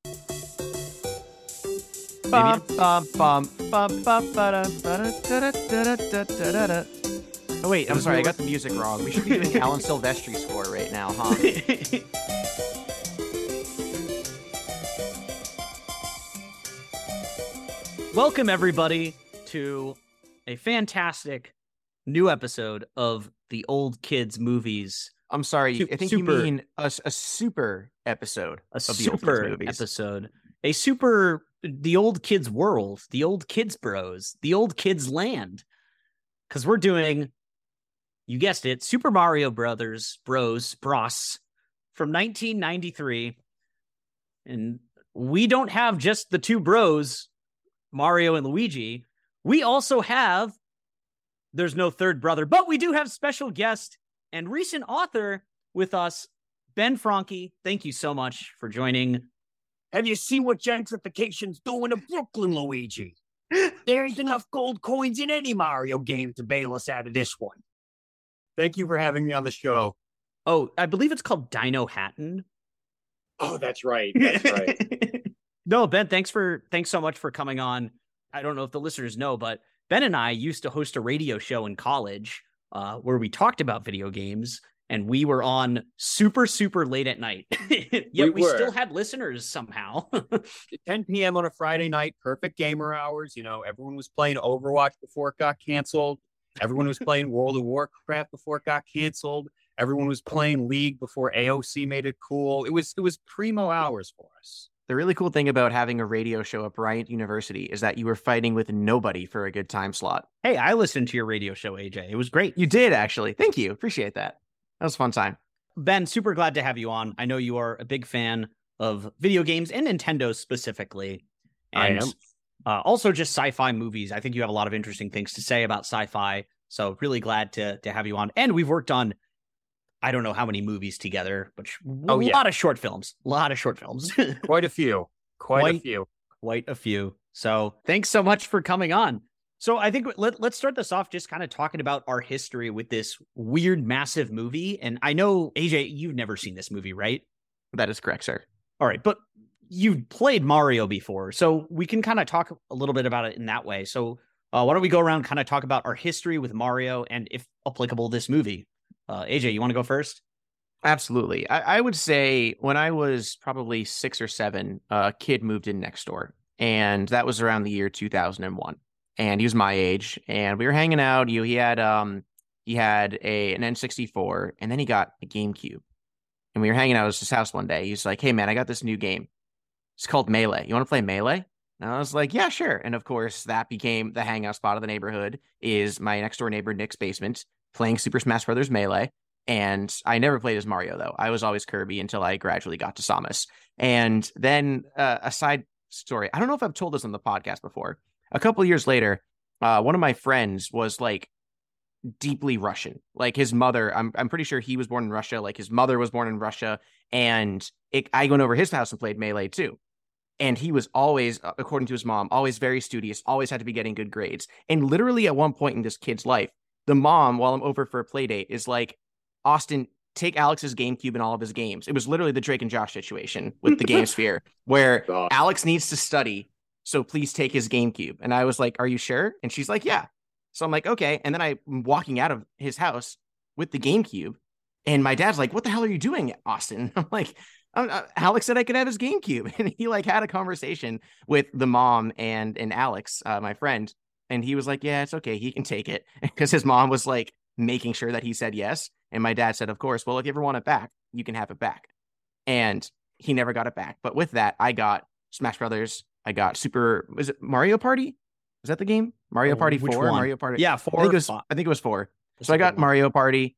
Bum, bum, bum, bum, bum, ba-da, ba-da, da-da, da-da, da-da, da-da. Oh, wait, I'm sorry, I got the music wrong. We should be doing Alan Silvestri score right now, huh? Welcome, everybody, to a fantastic new episode of the Old Kids Movies. I'm sorry, I think you mean a super episode of the Old Kids Movies. The Old Kids World, the Old Kids Bros, the Old Kids Land. Because we're doing, you guessed it, Super Mario Bros. From 1993. And we don't have just the two bros, Mario and Luigi. We also have, there's no third brother, but we do have special guest and recent author with us, Ben Franke. Thank you so much for joining. Have you seen what gentrification's doing to Brooklyn, Luigi? There ain't enough gold coins in any Mario game to bail us out of this one. Thank you for having me on the show. Oh, I believe it's called Dino Hatton. Oh, that's right. That's right. No, Ben, thanks so much for coming on. I don't know if the listeners know, but Ben and I used to host a radio show in college where we talked about video games, and we were on super, super late at night. Yet we still had listeners somehow. 10 p.m. on a Friday night, perfect gamer hours. You know, everyone was playing Overwatch before it got canceled. Everyone was playing World of Warcraft before it got canceled. Everyone was playing League before AOC made it cool. It was primo hours for us. The really cool thing about having a radio show at Bryant University is that you were fighting with nobody for a good time slot. Hey, I listened to your radio show, AJ. It was great. You did, actually. Thank you. Appreciate that. That was a fun time. Ben, super glad to have you on. I know you are a big fan of video games and Nintendo specifically. And I am. Also just sci-fi movies. I think you have a lot of interesting things to say about sci-fi. So really glad to have you on. And we've worked on, I don't know how many movies together, but a lot of short films. Quite a few. Quite a few. So thanks so much for coming on. So I think let's start this off just kind of talking about our history with this weird, massive movie. And I know, AJ, you've never seen this movie, right? That is correct, sir. All right. But you've played Mario before, so we can kind of talk a little bit about it in that way. So why don't we go around, kind of talk about our history with Mario and, if applicable, this movie. AJ, you want to go first? Absolutely. I would say when I was probably 6 or 7, a kid moved in next door, and that was around the year 2001. And he was my age, and we were hanging out. He had an N64, and then he got a GameCube. And we were hanging out at his house one day. He's like, "Hey man, I got this new game. It's called Melee. You want to play Melee?" And I was like, "Yeah, sure." And of course, that became the hangout spot of the neighborhood. Is my next door neighbor Nick's basement, playing Super Smash Brothers Melee. And I never played as Mario, though. I was always Kirby until I gradually got to Samus. And then a side story. I don't know if I've told this on the podcast before. A couple of years later, one of my friends was like deeply Russian. Like his mother, I'm pretty sure he was born in Russia. Like his mother was born in Russia. And I went over his house and played Melee too. And he was always, according to his mom, always very studious, always had to be getting good grades. And literally at one point in this kid's life, the mom, while I'm over for a play date, is like, "Austin, take Alex's GameCube and all of his games." It was literally the Drake and Josh situation with the Game Sphere, where Alex needs to study, so please take his GameCube. And I was like, "Are you sure?" And she's like, "Yeah." So I'm like, "Okay." And then I'm walking out of his house with the GameCube, and my dad's like, "What the hell are you doing, Austin?" I'm like, "Alex said I could have his GameCube." And he like had a conversation with the mom and Alex, my friend. And he was like, "Yeah, it's okay. He can take it." Because his mom was like making sure that he said yes. And my dad said, "Of course. Well, if you ever want it back, you can have it back." And he never got it back. But with that, I got Smash Brothers. I got is it Mario Party? Is that the game? Mario Party 4? Mario Party. Yeah, 4. I think it was 4. So I got Mario Party.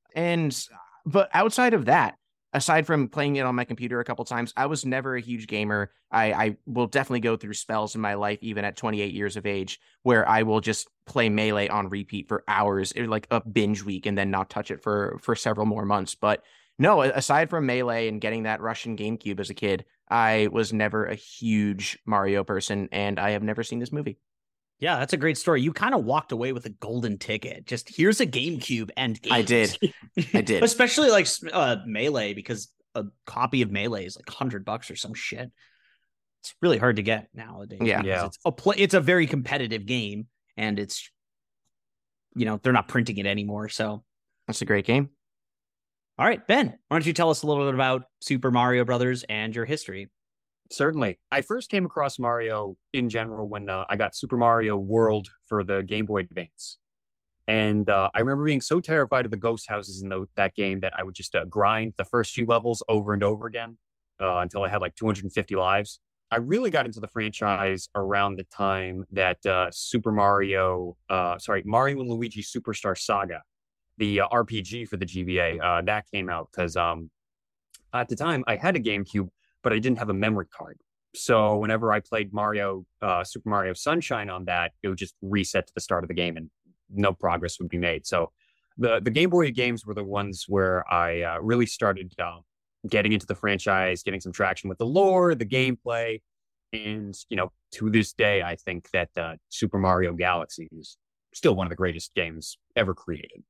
But outside of that, aside from playing it on my computer a couple times, I was never a huge gamer. I will definitely go through spells in my life, even at 28 years of age, where I will just play Melee on repeat for hours, like a binge week, and then not touch it for several more months. But no, aside from Melee and getting that Russian GameCube as a kid, I was never a huge Mario person, and I have never seen this movie. Yeah, that's a great story. You kind of walked away with a golden ticket. Just here's a GameCube and games. I did. Especially like Melee, because a copy of Melee is like $100 or some shit. it's really hard to get nowadays. Yeah. Because it's a very competitive game, and it's, they're not printing it anymore. So That's a great game. all right, Ben, why don't you tell us a little bit about Super Mario Brothers and your history? Certainly. I first came across Mario in general when I got Super Mario World for the Game Boy Advance. And I remember being so terrified of the ghost houses in that game that I would just grind the first few levels over and over again until I had like 250 lives. I really got into the franchise around the time that Mario and Luigi Superstar Saga, the RPG for the GBA, that came out. Because at the time, I had a GameCube, but I didn't have a memory card. So whenever I played Super Mario Sunshine on that, it would just reset to the start of the game and no progress would be made. So the Game Boy games were the ones where I really started getting into the franchise, getting some traction with the lore, the gameplay. And, to this day, I think that Super Mario Galaxy is still one of the greatest games ever created.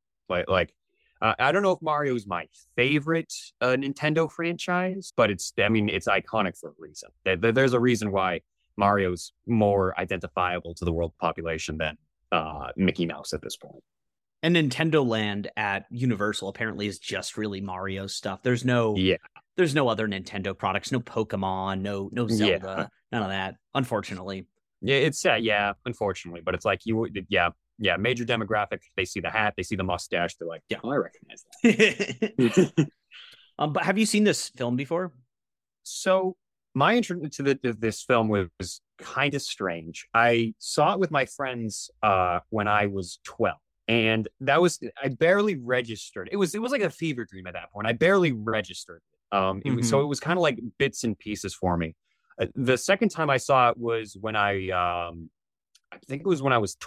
I don't know if Mario is my favorite Nintendo franchise, but it's iconic for a reason. There's a reason why Mario's more identifiable to the world population than Mickey Mouse at this point. And Nintendo Land at Universal apparently is just really Mario stuff. There's no other Nintendo products, no Pokemon, no Zelda, none of that, unfortunately. Yeah, it's sad, unfortunately, but it's like major demographic. They see the hat, they see the mustache, they're like, I recognize that. But have you seen this film before? So my intro to this film was kind of strange. I saw it with my friends when I was 12. And I barely registered. It was like a fever dream at that point. I barely registered. It was kind of like bits and pieces for me. The second time I saw it was when I think it was when I was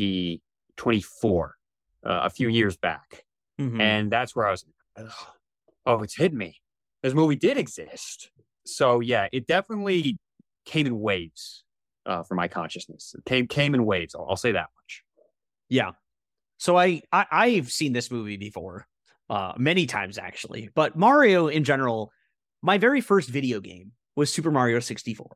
24, a few years back. Mm-hmm. And that's where I was, it's hit me. This movie did exist. So yeah, it definitely came in waves for my consciousness. It came in waves. I'll say that much. Yeah. So I've seen this movie before, many times actually. But Mario in general, my very first video game was Super Mario 64.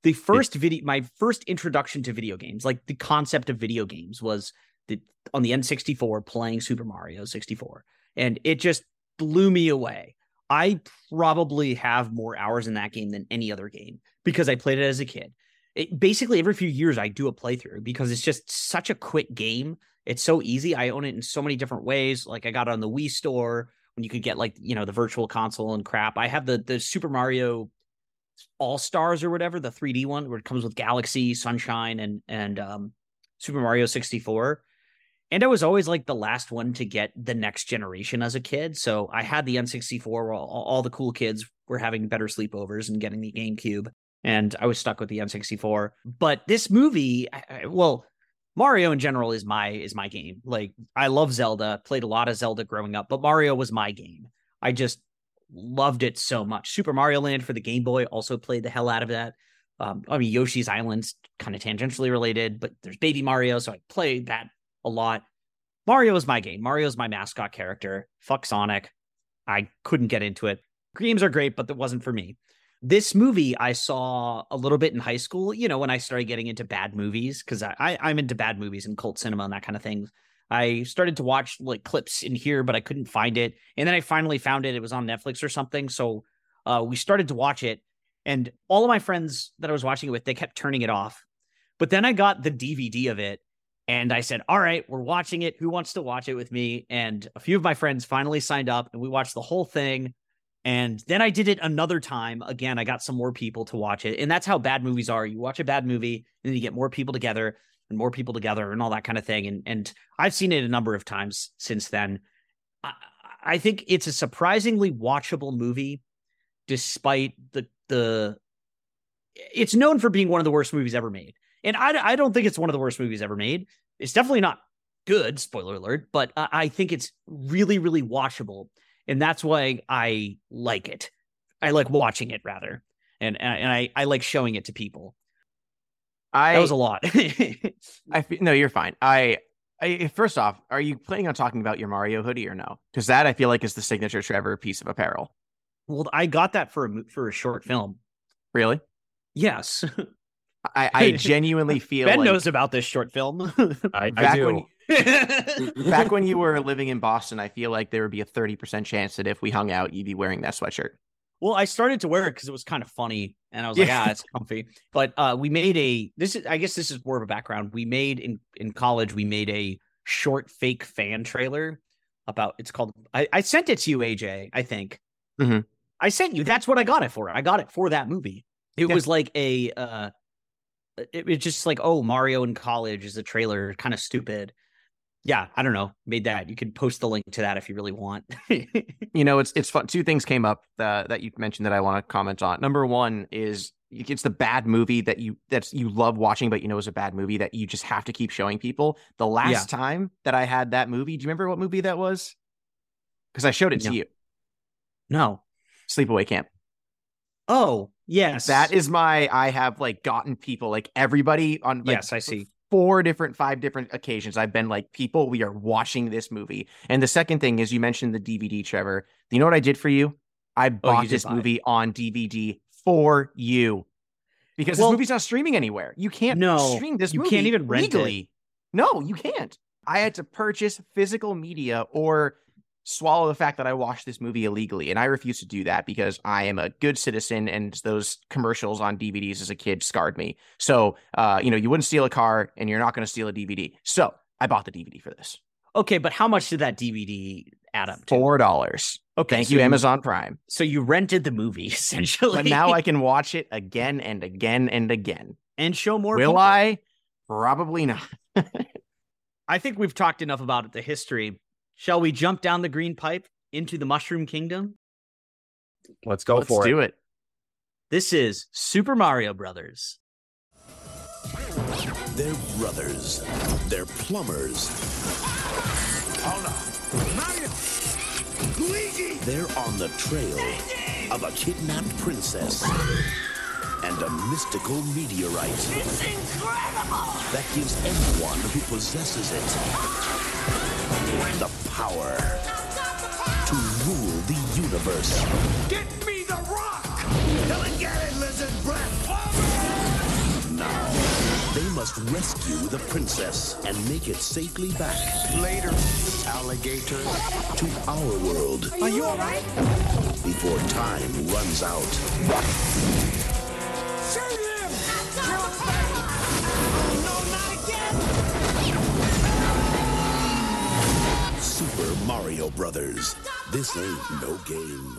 My first introduction to video games, like the concept of video games, was on the N64 playing Super Mario 64, and it just blew me away. I probably have more hours in that game than any other game because I played it as a kid. Basically, every few years I do a playthrough because it's just such a quick game. It's so easy. I own it in so many different ways. Like I got it on the Wii store when you could get the virtual console and crap. I have the Super Mario All-Stars or whatever, the 3D one where it comes with Galaxy, Sunshine, and Super Mario 64. And I was always like the last one to get the next generation as a kid. So I had the N64 where all the cool kids were having better sleepovers and getting the GameCube. And I was stuck with the N64. But this movie, Mario in general is my game. Like I love Zelda, played a lot of Zelda growing up, but Mario was my game. I just loved it so much. Super Mario Land for the Game Boy also played the hell out of that. Yoshi's Island's kind of tangentially related, but there's Baby Mario, so I played that a lot. Mario is my game. Mario is my mascot character. Fuck Sonic. I couldn't get into it. Games are great, but that wasn't for me. This movie I saw a little bit in high school, when I started getting into bad movies, because I'm into bad movies and cult cinema and that kind of thing. I started to watch like clips in here, but I couldn't find it. And then I finally found it. It was on Netflix or something. So we started to watch it. And all of my friends that I was watching it with, they kept turning it off. But then I got the DVD of it. And I said, all right, we're watching it. Who wants to watch it with me? And a few of my friends finally signed up and we watched the whole thing. And then I did it another time. Again, I got some more people to watch it. And that's how bad movies are. You watch a bad movie and then you get more people together and all that kind of thing. And I've seen it a number of times since then. I think it's a surprisingly watchable movie, despite the it's known for being one of the worst movies ever made. And I don't think it's one of the worst movies ever made. It's definitely not good, spoiler alert, but I think it's really, really watchable. And that's why I like it. I like watching it, rather. And I like showing it to people. That was a lot. No, you're fine. First off, are you planning on talking about your Mario hoodie or no? Because that I feel like is the signature Trevor piece of apparel. Well, I got that for a short film. Really? Yes. I genuinely feel Ben like knows about this short film. I back do. when back when you were living in Boston, I feel like there would be a 30% chance that if we hung out, you'd be wearing that sweatshirt. Well, I started to wear it because it was kind of funny, and I was like, it's comfy. But we made I guess this is more of a background. We made in college, we made a short fake fan trailer about, it's called, I sent it to you, AJ, I think. Mhm. I sent you, that's what I got it for. I got it for that movie. It was like it was just like, oh, Mario in college is a trailer, kind of stupid. Yeah, I don't know. Made that. You can post the link to that if you really want. You know, it's fun. Two things came up that you mentioned that I want to comment on. Number one is it's the bad movie that you love watching, but you know is a bad movie that you just have to keep showing people. The last time that I had that movie, do you remember what movie that was? Because I showed it to you. No. Sleepaway Camp. Oh, yes. That is I have like gotten people, like everybody on. Like, yes, I see. 5 different occasions I've been like, people, we are watching this movie. And the second thing is, you mentioned the DVD, Trevor. Do you know what I did for you? I bought this movie on DVD for you, because this movie's not streaming anywhere. You can't stream this movie. You can't even rent legally. it. No, you can't. I had to purchase physical media or swallow the fact that I watched this movie illegally. And I refuse to do that because I am a good citizen, and those commercials on DVDs as a kid scarred me. So, you wouldn't steal a car, and you're not going to steal a DVD. So I bought the DVD for this. Okay, but how much did that DVD add up to? $4. Okay, thank you, Amazon Prime. So you rented the movie, essentially. But now I can watch it again and again and again. And show more Will people. I? Probably not. I think we've talked enough about the history. Shall we jump down the green pipe into the Mushroom Kingdom? Let's go for it. Let's do it. This is Super Mario Brothers. They're brothers. They're plumbers. Hold on. Mario! Luigi! They're on the trail of a kidnapped princess and a mystical meteorite. It's incredible! That gives anyone who possesses it the power to rule the universe. Get me the rock! Come and get it, lizard breath! Now, they must rescue the princess and make it safely back. Later, alligator. To our world. Are you alright? Before time runs out. Shoot him! No, not again! Super Mario Brothers. This ain't no game.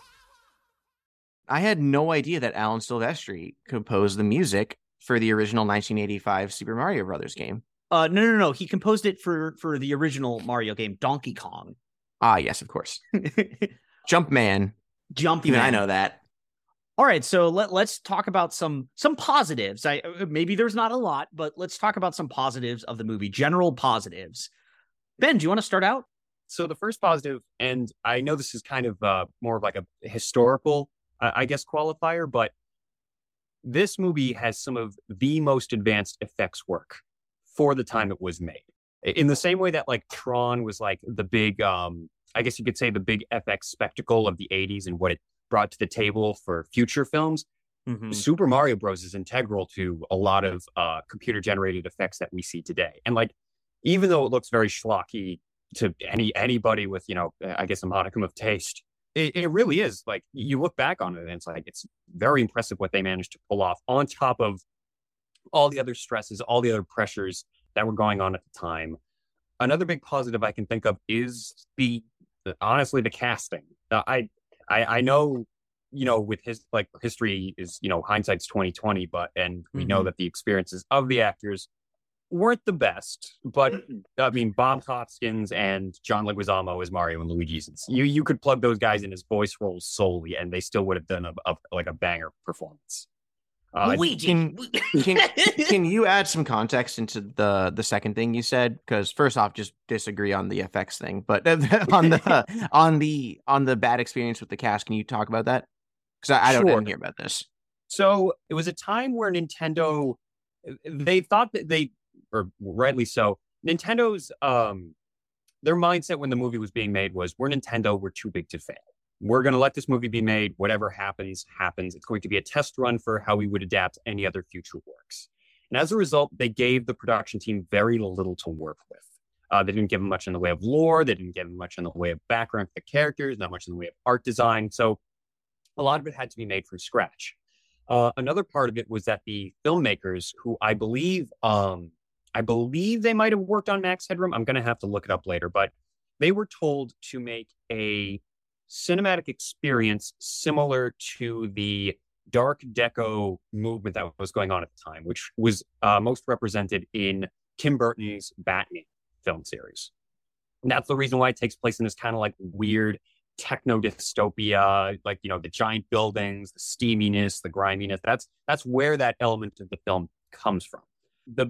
I had no idea that Alan Silvestri composed the music for the original 1985 Super Mario Brothers game. No. He composed it for the original Mario game, Donkey Kong. Ah, yes, of course. Jumpman. Even I know that. All right, so let's talk about some positives. Maybe there's not a lot, but let's talk about some positives of the movie. General positives. Ben, do you want to start out? So the first positive, and I know this is kind of more of like a historical, I guess, qualifier, but this movie has some of the most advanced effects work for the time it was made. In the same way that like Tron was like the big, I guess you could say the big FX spectacle of the 80s and what it brought to the table for future films. Mm-hmm. Super Mario Bros. Is integral to a lot of computer generated effects that we see today. And like, even though it looks very schlocky to anybody with, I guess a modicum of taste, it really is. Like, you look back on it and it's like, it's very impressive what they managed to pull off on top of all the other stresses, all the other pressures that were going on at the time. Another big positive I can think of is honestly the casting. I know, with his history is, hindsight's 2020, and we know that the experiences of the actors weren't the best, but I mean, Bob Hoskins and John Leguizamo as Mario and Luigi. You could plug those guys in as voice roles solely, and they still would have done a banger performance. Luigi, can you add some context into the second thing you said? Because first off, just disagree on the FX thing, but on the bad experience with the cast, can you talk about that? Because I didn't hear about this. So it was a time where Nintendo, they thought that or rightly so, Nintendo's their mindset when the movie was being made was, we're Nintendo, we're too big to fail. we're going to let this movie be made. Whatever happens, happens. It's going to be a test run for how we would adapt any other future works. And as a result, they gave the production team very little to work with. They didn't give them much in the way of lore. They didn't give them much in the way of background for the characters, not much in the way of art design. So a lot of it had to be made from scratch. Another part of it was that the filmmakers, who I believe they might have worked on Max Headroom. I'm going to have to look it up later, but they were told to make a cinematic experience similar to the Dark Deco movement that was going on at the time, which was most represented in Tim Burton's Batman film series. And that's the reason why it takes place in this kind of like weird techno dystopia, like, you know, the giant buildings, the steaminess, the griminess. That's where that element of the film comes from. The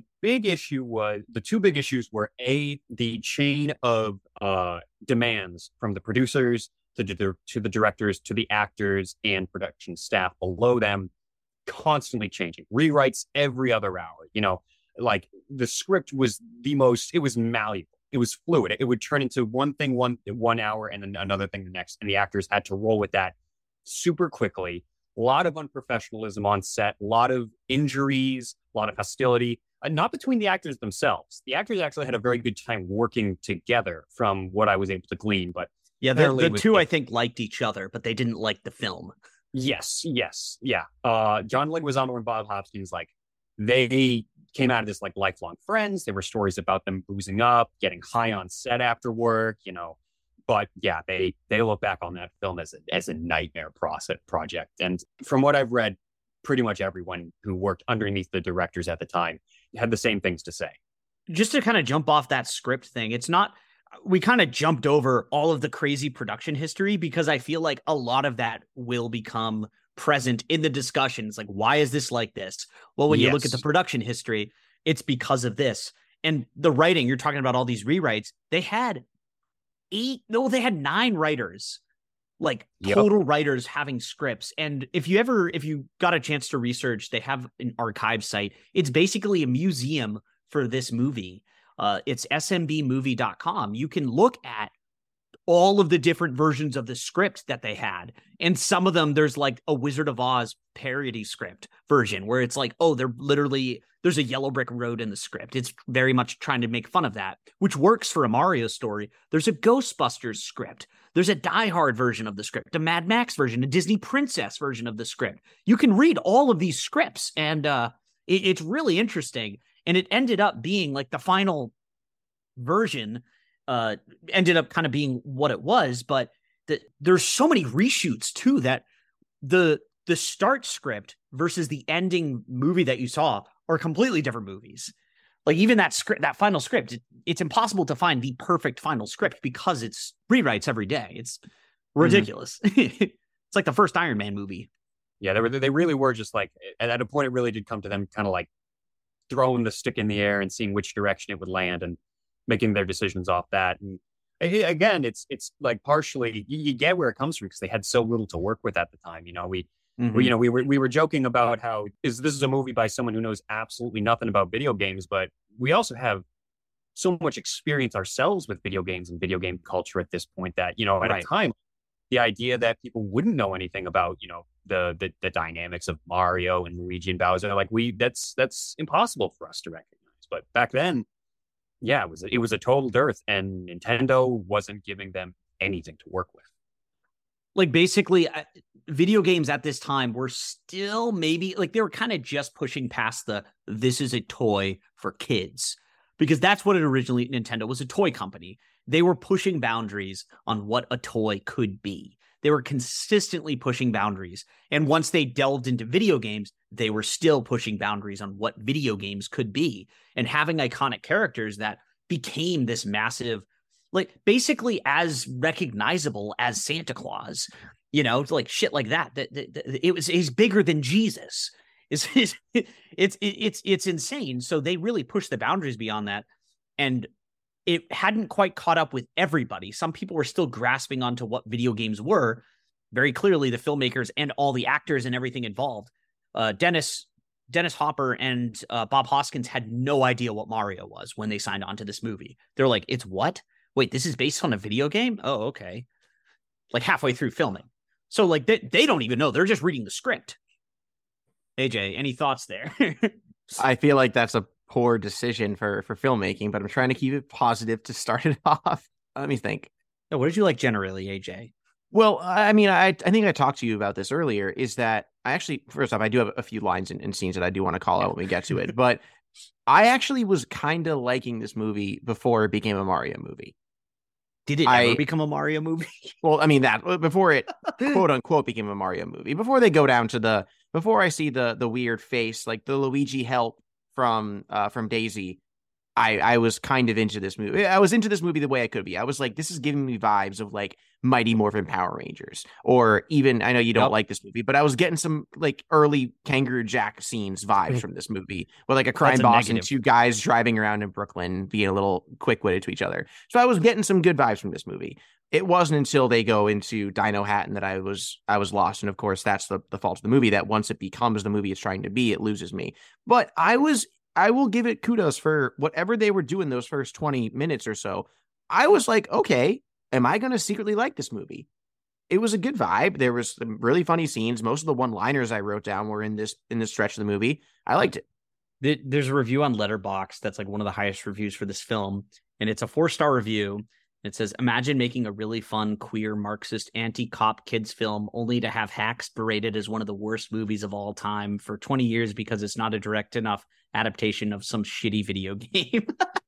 two big issues were the chain of demands from the producers to the directors, to the actors and production staff below them, constantly changing. Rewrites every other hour. You know, like the script was it was malleable. It was fluid. It would turn into one thing one hour and then another thing the next. And the actors had to roll with that super quickly. A lot of unprofessionalism on set, a lot of injuries, a lot of hostility. Not between the actors themselves. The actors actually had a very good time working together from what I was able to glean. But yeah, the two, I think, liked each other, but they didn't like the film. Yes. Yeah. John Leguizamo and Bob Hoskins, like, they came out of this like lifelong friends. There were stories about them boozing up, getting high on set after work, you know. But yeah, they look back on that film as a nightmare project. And from what I've read, pretty much everyone who worked underneath the directors at the time had the same things to say. Just to kind of jump off that script thing, we kind of jumped over all of the crazy production history because I feel like a lot of that will become present in the discussions. Like, why is this like this? Well, when you look at the production history, it's because of this. And the writing, you're talking about all these rewrites. They had 9 writers, like total writers having scripts. And if you got a chance to research, they have an archive site. It's basically a museum for this movie. It's smbmovie.com. You can look at all of the different versions of the script that they had. And some of them, there's like a Wizard of Oz parody script version where it's like, oh, there's a yellow brick road in the script. It's very much trying to make fun of that, which works for a Mario story. There's a Ghostbusters script. There's a Die Hard version of the script, a Mad Max version, a Disney Princess version of the script. You can read all of these scripts, and it's really interesting. And it ended up being like the final version ended up kind of being what it was, but there's so many reshoots too that the start script versus the ending movie that you saw are completely different movies. Like even that final script, it's impossible to find the perfect final script because it's rewrites every day. It's ridiculous. It's like the first Iron Man movie. Yeah, they really were just like, at a point it really did come to them kind of like throwing the stick in the air and seeing which direction it would land and making their decisions off that. And again, it's like partially you get where it comes from because they had so little to work with at the time. You know, we were joking about how this is a movie by someone who knows absolutely nothing about video games, but we also have so much experience ourselves with video games and video game culture at this point that, you know, at a time, the idea that people wouldn't know anything about, you know, the dynamics of Mario and Luigi and Bowser, like that's impossible for us to recognize. But back then, yeah, it was a total dearth, and Nintendo wasn't giving them anything to work with. Like basically, video games at this time were still maybe like they were kind of just pushing past this is a toy for kids, because that's what it originally, Nintendo was a toy company. They were pushing boundaries on what a toy could be. They were consistently pushing boundaries. And once they delved into video games, they were still pushing boundaries on what video games could be and having iconic characters that became this massive, like basically as recognizable as Santa Claus, like shit like that. He's bigger than Jesus. It's insane. So they really pushed the boundaries beyond that. And it hadn't quite caught up with everybody. Some people were still grasping onto what video games were. Very clearly, the filmmakers and all the actors and everything involved. Dennis Hopper and Bob Hoskins had no idea what Mario was when they signed on to this movie. They're like, it's what? Wait, this is based on a video game? Oh, okay. like halfway through filming. So like they don't even know. They're just reading the script. AJ, any thoughts there? I feel like that's a poor decision for filmmaking, but I'm trying to keep it positive to start it off. Let me think. Oh, what did you like generally, AJ? Well, I mean, I think I talked to you about this earlier, is that I actually, first off, I do have a few lines and scenes that I do want to call out when we get to it, but I actually was kind of liking this movie before it became a Mario movie. Did it ever become a Mario movie? Well, I mean, that before it quote unquote became a Mario movie, before they go down to before I see the weird face, like the Luigi help from Daisy, I was kind of into this movie. I was into this movie the way I could be. I was like, this is giving me vibes of like Mighty Morphin Power Rangers, or even, I know you don't like this movie, but I was getting some like early Kangaroo Jack scenes vibes from this movie with like a crime boss and two guys driving around in Brooklyn being a little quick-witted to each other. So I was getting some good vibes from this movie. It wasn't until they go into Dino Hatton that I was lost. And of course, that's the fault of the movie, that once it becomes the movie it's trying to be, it loses me. But I will give it kudos for whatever they were doing those first 20 minutes or so. I was like, okay, am I going to secretly like this movie? It was a good vibe. There was some really funny scenes. Most of the one-liners I wrote down were in this stretch of the movie. I liked it. There's a review on Letterboxd that's like one of the highest reviews for this film, and it's a 4-star review. It says, imagine making a really fun, queer, Marxist, anti-cop kids film only to have Hacks berated as one of the worst movies of all time for 20 years because it's not a direct enough adaptation of some shitty video game.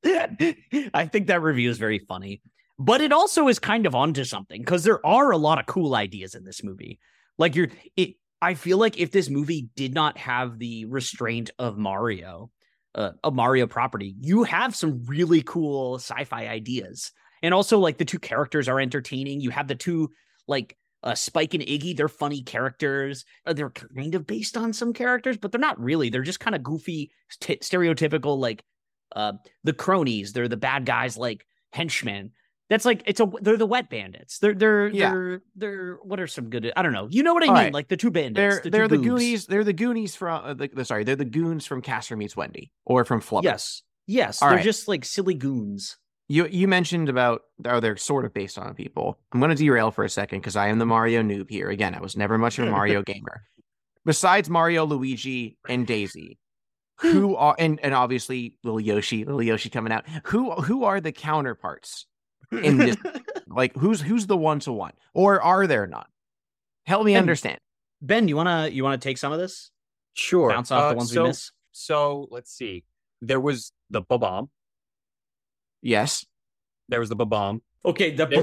I think that review is very funny. But it also is kind of onto something, because there are a lot of cool ideas in this movie. Like I feel like if this movie did not have the restraint of Mario, a Mario property, you have some really cool sci-fi ideas. And also, like, the two characters are entertaining. You have the two, like, Spike and Iggy. They're funny characters. They're kind of based on some characters, but they're not really. They're just kind of goofy, stereotypical, like, the cronies. They're the bad guys, like, henchmen. That's like, they're the wet bandits. They're what are some good, I don't know. You know what I mean? Right. Like the two bandits. They're the Goonies. They're the Goonies from, they're the goons from Casper Meets Wendy, or from Flubber. Yes. They're just like silly goons. You mentioned about, they're sort of based on people. I'm going to derail for a second because I am the Mario noob here. Again, I was never much of a Mario gamer. Besides Mario, Luigi, and Daisy, who are, and obviously little Yoshi coming out, who are the counterparts in this? Like, who's the one-to-one? Or are there none? Help me understand. Ben, you wanna take some of this? Sure. Bounce off the ones we miss? So let's see. There was the Bob-omb. Yes. There was the Bob-omb. Okay, the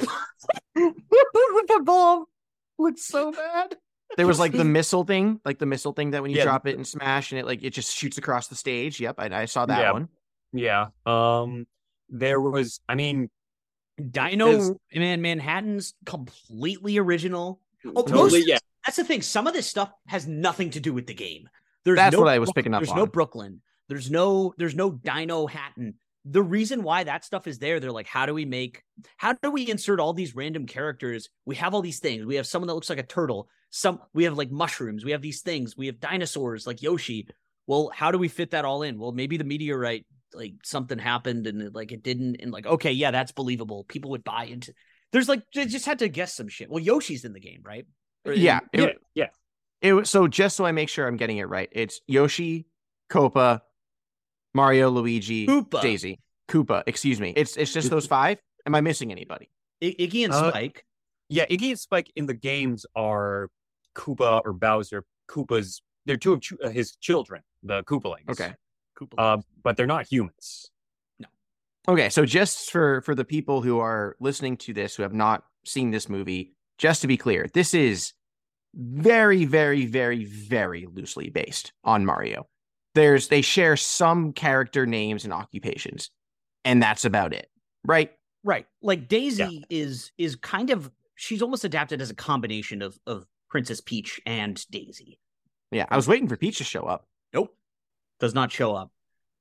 bomb looks so bad. There was like the missile thing that when you drop it and smash and it just shoots across the stage. Yep, I saw that one. Yeah. There was, I mean, Dino Manhattan's completely original. Totally, yeah. That's the thing. Some of this stuff has nothing to do with the game. That's what I was picking up on. There's no Brooklyn. There's no Dino Hatton. The reason why that stuff is there, they're like, how do we insert all these random characters? We have all these things. We have someone that looks like a turtle. We have like mushrooms. We have these things. We have dinosaurs like Yoshi. Well, how do we fit that all in? Well, maybe the meteorite, like something happened and it didn't. And like, okay, yeah, that's believable. People would buy into. There's like, they just had to guess some shit. Well, Yoshi's in the game, right? Yeah. Yeah. It was, so just so I make sure I'm getting it right, it's Yoshi, Koopa, Mario, Luigi, Koopa. Daisy, Koopa. Excuse me. It's just those five. Am I missing anybody? Iggy and Spike. Yeah, Iggy and Spike in the games are Koopa or Bowser. They're two of his children, the Koopalings. Okay. But they're not humans. No. Okay, so just for the people who are listening to this who have not seen this movie, just to be clear, this is very, very, very, very loosely based on Mario. They share some character names and occupations, and that's about it, right? Right. Like Daisy is kind of, she's almost adapted as a combination of Princess Peach and Daisy. Yeah, I was waiting for Peach to show up. Nope. Does not show up.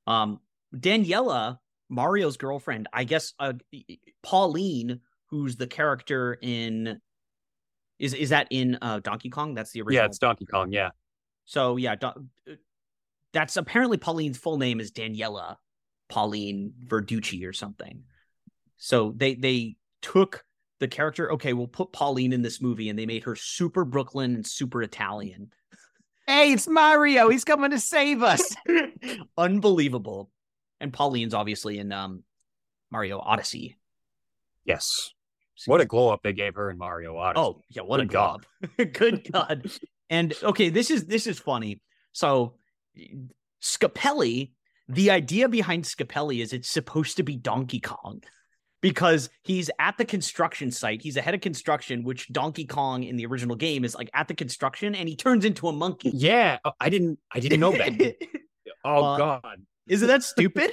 Daniela, Mario's girlfriend, I guess Pauline, who's the character in, is that in Donkey Kong? That's the original. Yeah, it's Donkey Kong, yeah. So yeah, that's apparently Pauline's full name is Daniela Pauline Verducci or something. So they took the character, okay, we'll put Pauline in this movie, and they made her super Brooklyn and super Italian. Hey, it's Mario. He's coming to save us. Unbelievable. And Pauline's obviously in Mario Odyssey. Yes. What a glow up they gave her in Mario Odyssey. Oh, yeah, what a god. Good God. And okay, this is funny. So Scapelli, the idea behind Scapelli is it's supposed to be Donkey Kong because he's at the construction site. He's ahead of construction, which Donkey Kong in the original game is like at the construction, and he turns into a monkey. Yeah, I didn't know that. Oh God. Isn't that stupid?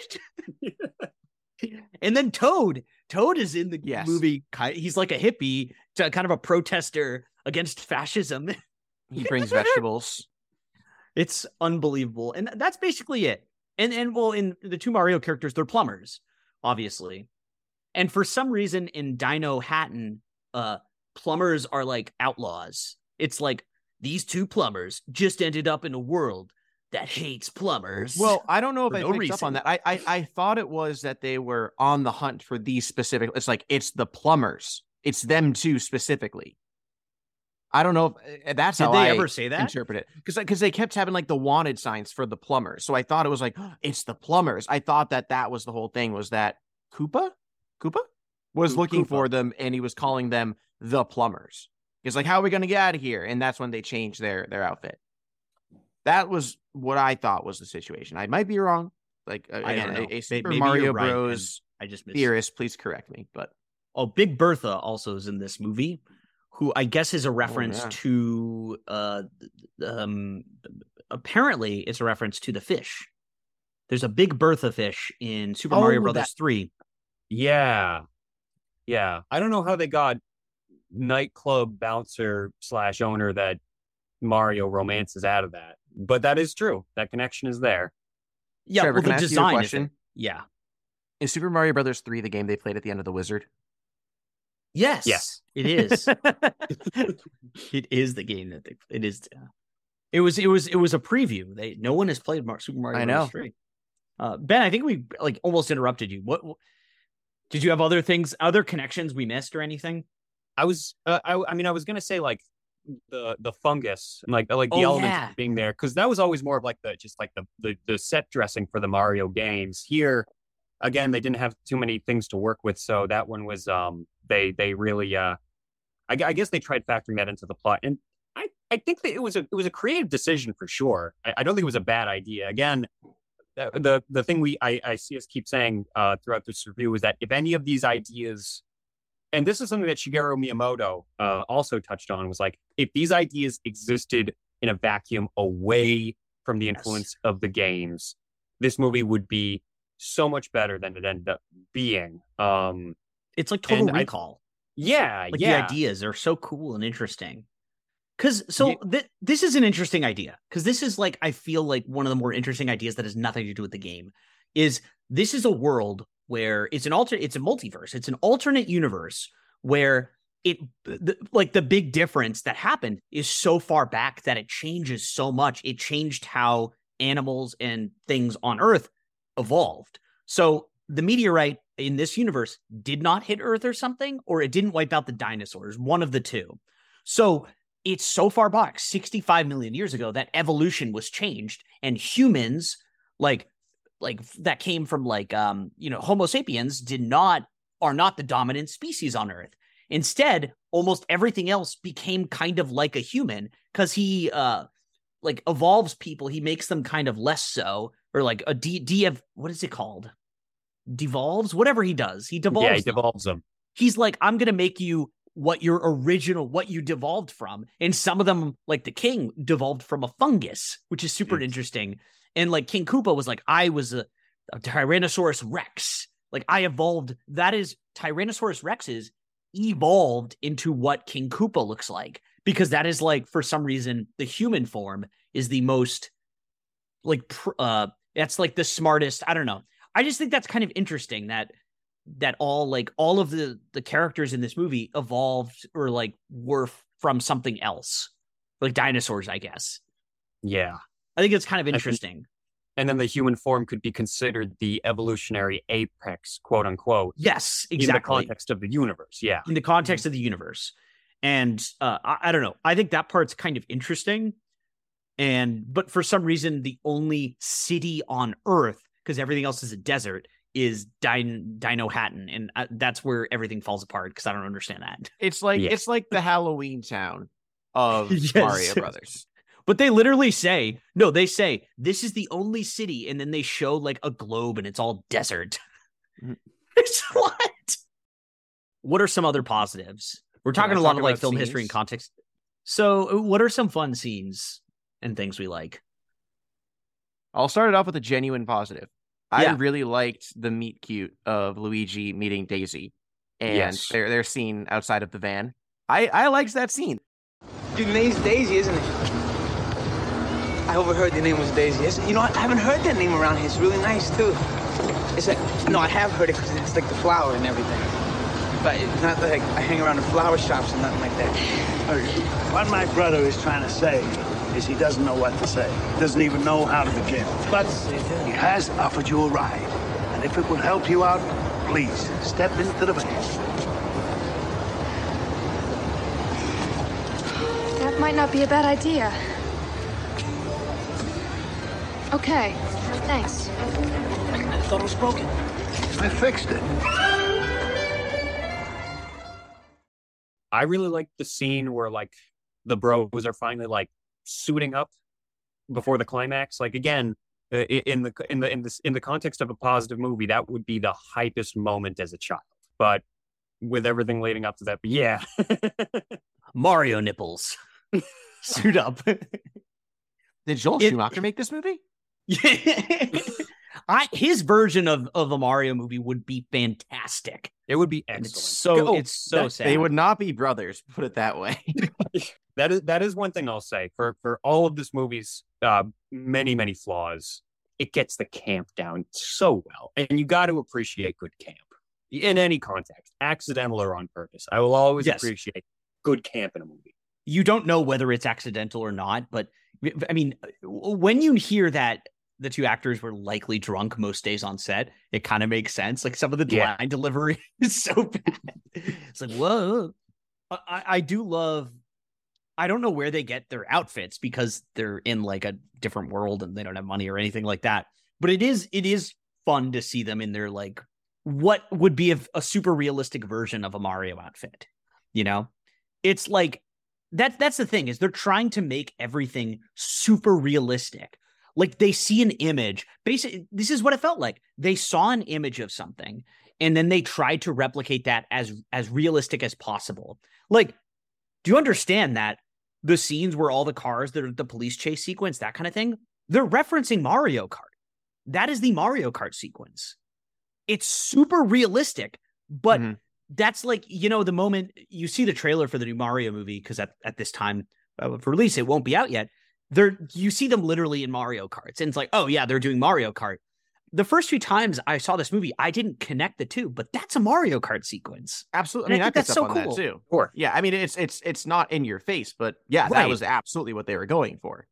And then Toad is in the movie. He's like a hippie, kind of a protester against fascism. He brings vegetables. It's unbelievable. And that's basically it. And well, in the two Mario characters, they're plumbers, obviously. And for some reason in Dino Hatton, plumbers are like outlaws. It's like these two plumbers just ended up in a world that hates plumbers. Well, I don't know if I picked reason. up on that. I thought it was that they were on the hunt for these specific. It's like it's the plumbers. It's them two specifically. I don't know if that's Did how they I ever say that? interpret it, because they kept having like the wanted signs for the plumbers. So I thought it was like it's the plumbers. I thought that was the whole thing. Was that Koopa was looking for them, and he was calling them the plumbers. He's like, how are we going to get out of here? And that's when they changed their outfit. That was what I thought was the situation. I might be wrong. Like again, a Super Mario Bros. I just missed theorist, please correct me. But Big Bertha also is in this movie, who I guess is a reference to apparently it's a reference to the fish. There's a Big Bertha fish in Super Mario Brothers 3. Yeah. Yeah. I don't know how they got nightclub bouncer / owner that Mario romances out of that, but that is true. That connection is there. Yeah, Trevor, well, the design question? Yeah. Is Super Mario Brothers 3 the game they played at the end of The Wizard? Yes. It is. It is the game that it is. It was a preview. No one has played Super Mario Bros. 3. Ben, I think we like almost interrupted you. What did you have other connections we missed or anything? I was going to say like the fungus and like the elements being there, because that was always more of like the set dressing for the Mario games. Here again, they didn't have too many things to work with, so that one was they really I guess they tried factoring that into the plot, and I think that it was a creative decision for sure. I don't think it was a bad idea. Again, the thing I see us keep saying throughout this review is that if any of these ideas, and this is something that Shigeru Miyamoto also touched on, was like, if these ideas existed in a vacuum away from the influence of the games, this movie would be so much better than it ended up being. It's like Total Recall. The ideas are so cool and interesting. This is an interesting idea, because this is like, I feel like one of the more interesting ideas that has nothing to do with the game is this is a world where it's a multiverse. It's an alternate universe where the big difference that happened is so far back that it changes so much. It changed how animals and things on Earth evolved. So the meteorite in this universe did not hit Earth or something, or it didn't wipe out the dinosaurs, one of the two. So it's so far back, 65 million years ago, that evolution was changed, and humans like that came from Homo sapiens are not the dominant species on Earth. Instead, almost everything else became kind of like a human, because he evolves people. He makes them kind of less so, or like a what is it called? Devolves? Whatever he does. He devolves. Yeah, he devolves them. He's like, I'm going to make you what you devolved from. And some of them, like the king, devolved from a fungus, which is super interesting. And like King Koopa was like, I was a Tyrannosaurus Rex. Like I evolved. That is, Tyrannosaurus Rexes evolved into what King Koopa looks like, because that is like, for some reason, the human form is the most that's like the smartest. I don't know. I just think that's kind of interesting that all of the characters in this movie evolved or were from something else, like dinosaurs, I guess. Yeah. I think it's kind of interesting. And then the human form could be considered the evolutionary apex, quote unquote. Yes, exactly. In the context of the universe, yeah. In the context of the universe. And I don't know. I think that part's kind of interesting. But for some reason, the only city on Earth, because everything else is a desert, is Dino Hatton, and that's where everything falls apart because I don't understand that. It's like the Halloween town of Mario Brothers. But they literally say, no, they say this is the only city, and then they show like a globe and it's all desert. It's what? What are some other positives? We're talking a lot of like film history and context. So what are some fun scenes and things we like? I'll start it off with a genuine positive. I really liked the meet cute of Luigi meeting Daisy and their scene outside of the van. I liked that scene. Your name's Daisy, isn't it? I overheard your name was Daisy. You know, I haven't heard that name around here. It's really nice, too. It's like, no, I have heard it because it's like the flower and everything. But it's not like I hang around the flower shops and nothing like that. What my brother is trying to say is he doesn't know what to say. He doesn't even know how to begin. But he has offered you a ride. And if it will help you out, please, step into the van. That might not be a bad idea. Okay, thanks. I thought it was broken. I fixed it. I really like the scene where like the bros are finally like suiting up before the climax. Like again, in the context of a positive movie, that would be the hypest moment as a child. But with everything leading up to that, but yeah, Mario nipples, suit up. Did Joel Schumacher make this movie? His version of a Mario movie would be fantastic. It would be excellent. It's so sad. They would not be brothers, put it that way. That is one thing I'll say for all of this movie's many flaws. It gets the camp down so well, and you got to appreciate good camp in any context, accidental or on purpose. I will always appreciate good camp in a movie. You don't know whether it's accidental or not, but I mean, when you hear that the two actors were likely drunk most days on set, it kind of makes sense. Like some of the line delivery is so bad. It's like, whoa. I do love, I don't know where they get their outfits because they're in like a different world and they don't have money or anything like that. But it is fun to see them in their like what would be a super realistic version of a Mario outfit. You know, it's like that's the thing is they're trying to make everything super realistic. Like they see an image. Basically, this is what it felt like. They saw an image of something and then they tried to replicate that as realistic as possible. Like, do you understand that the scenes where all the cars, the police chase sequence, that kind of thing, they're referencing Mario Kart. That is the Mario Kart sequence. It's super realistic, but that's like, you know, the moment you see the trailer for the new Mario movie, because at this time of release, it won't be out yet. You see them literally in Mario Karts, and it's like, oh yeah, they're doing Mario Kart. The first few times I saw this movie, I didn't connect the two, but that's a Mario Kart sequence. Absolutely. I mean, I picked up on that too. Sure. Yeah. I mean, it's not in your face, but yeah, that was absolutely what they were going for.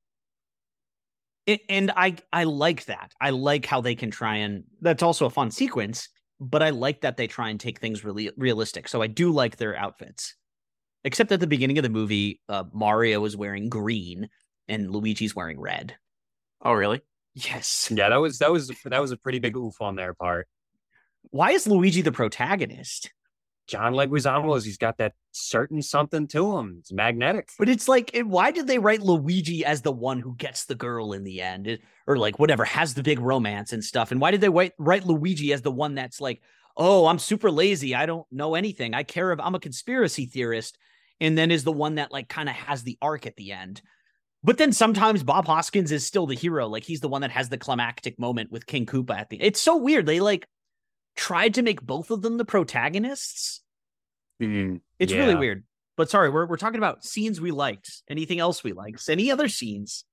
And I like that. I like how they can try and that's also a fun sequence, but I like that they try and take things really realistic. So I do like their outfits, except at the beginning of the movie, Mario is wearing green and Luigi's wearing red. Oh, really? Yes. Yeah, that was a pretty big oof on their part. Why is Luigi the protagonist? John Leguizamo, he's got that certain something to him. It's magnetic. But it's like, why did they write Luigi as the one who gets the girl in the end? Or like whatever, has the big romance and stuff. And why did they write Luigi as the one that's like, oh, I'm super lazy. I don't know anything. I'm a conspiracy theorist. And then is the one that like kind of has the arc at the end. But then sometimes Bob Hoskins is still the hero. Like he's the one that has the climactic moment with King Koopa at the end. It's so weird. They like tried to make both of them the protagonists. It's really weird. But sorry, we're talking about scenes we liked. Anything else we liked? Any other scenes?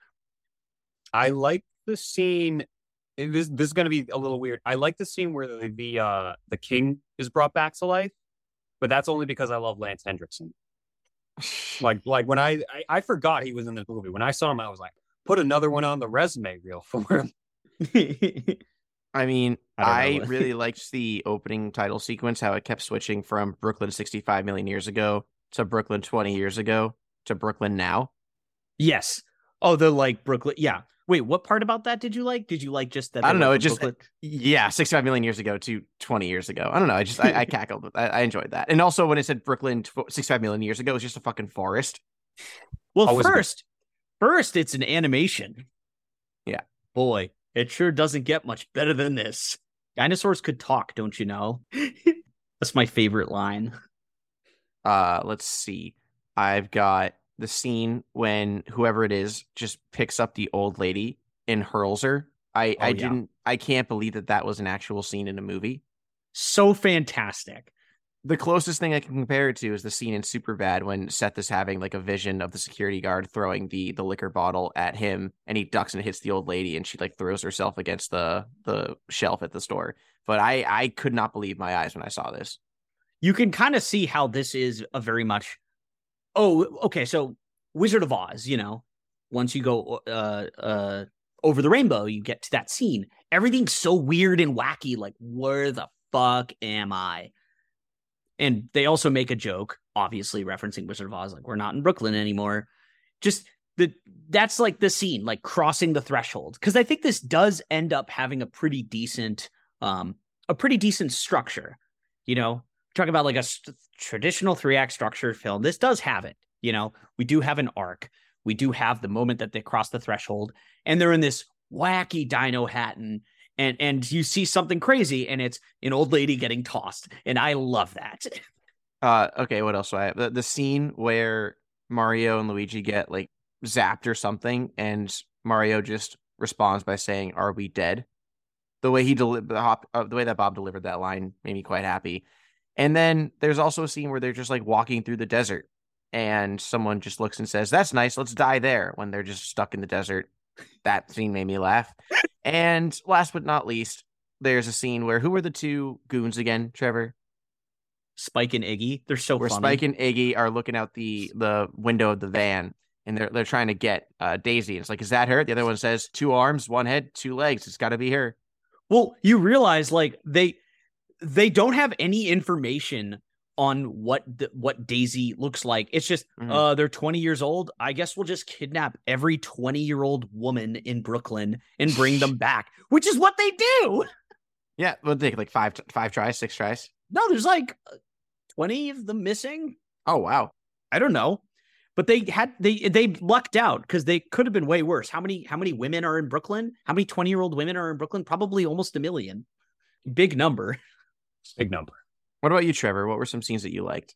I like the scene. This is going to be a little weird. I like the scene where the king is brought back to life, but that's only because I love Lance Hendrickson. Like when I forgot he was in this movie. When I saw him, I was like, put another one on the resume reel for him. I mean, I I don't know. really liked the opening title sequence, how it kept switching from Brooklyn 65 million years ago to Brooklyn 20 years ago to Brooklyn now. Yes. Oh, the like Brooklyn. Yeah. Wait, what part about that did you like? Did you like just that? I don't know. It went from just, Brooklyn? yeah, 65 million years ago to 20 years ago. I don't know. I cackled. I enjoyed that. And also when it said Brooklyn 65 million years ago, it was just a fucking forest. Well, Always good. first, it's an animation. Yeah. Boy, it sure doesn't get much better than this. Dinosaurs could talk, don't you know? That's my favorite line. Let's see. I've got the scene when whoever it is just picks up the old lady and hurls her. I can't believe that was an actual scene in a movie. So fantastic. The closest thing I can compare it to is the scene in Superbad when Seth is having like a vision of the security guard throwing the liquor bottle at him, and he ducks and hits the old lady, and she like throws herself against the shelf at the store. But I could not believe my eyes when I saw this. You can kind of see how this is a very much. Oh, okay. So Wizard of Oz, once you go over the rainbow, you get to that scene. Everything's so weird and wacky. Like, where the fuck am I? And they also make a joke, obviously referencing Wizard of Oz, like we're not in Brooklyn anymore. Just that's like the scene, like crossing the threshold. Because I think this does end up having a pretty decent structure. Talking about like a traditional 3-act structured film. This does have it. We do have an arc. We do have the moment that they cross the threshold, and they're in this wacky dino Hatton. And you see something crazy, and it's an old lady getting tossed, and I love that. Okay, what else do I have? The scene where Mario and Luigi get like zapped or something, and Mario just responds by saying, "Are we dead?" The way the way that Bob delivered that line made me quite happy. And then there's also a scene where they're just like walking through the desert, and someone just looks and says, "That's nice. Let's die there." When they're just stuck in the desert. That scene made me laugh. And last but not least, there's a scene where, who were the two goons again, Trevor? Spike and Iggy. They're so where funny. Spike and Iggy are looking out the window of the van, and they're trying to get Daisy. And it's like, is that her? The other one says, 2 arms, 1 head, 2 legs. It's got to be her. Well, you realize like they don't have any information on what Daisy looks like. It's just they're 20 years old. I guess we'll just kidnap every 20-year-old woman in Brooklyn and bring them back, which is what they do. Yeah, we'll take like 5 tries, 6 tries. No, there's like 20 of them missing. Oh wow. I don't know. But they lucked out because they could have been way worse. How many women are in Brooklyn? How many 20-year-old women are in Brooklyn? Probably almost 1 million. Big number. Big number. What about you, Trevor? What were some scenes that you liked?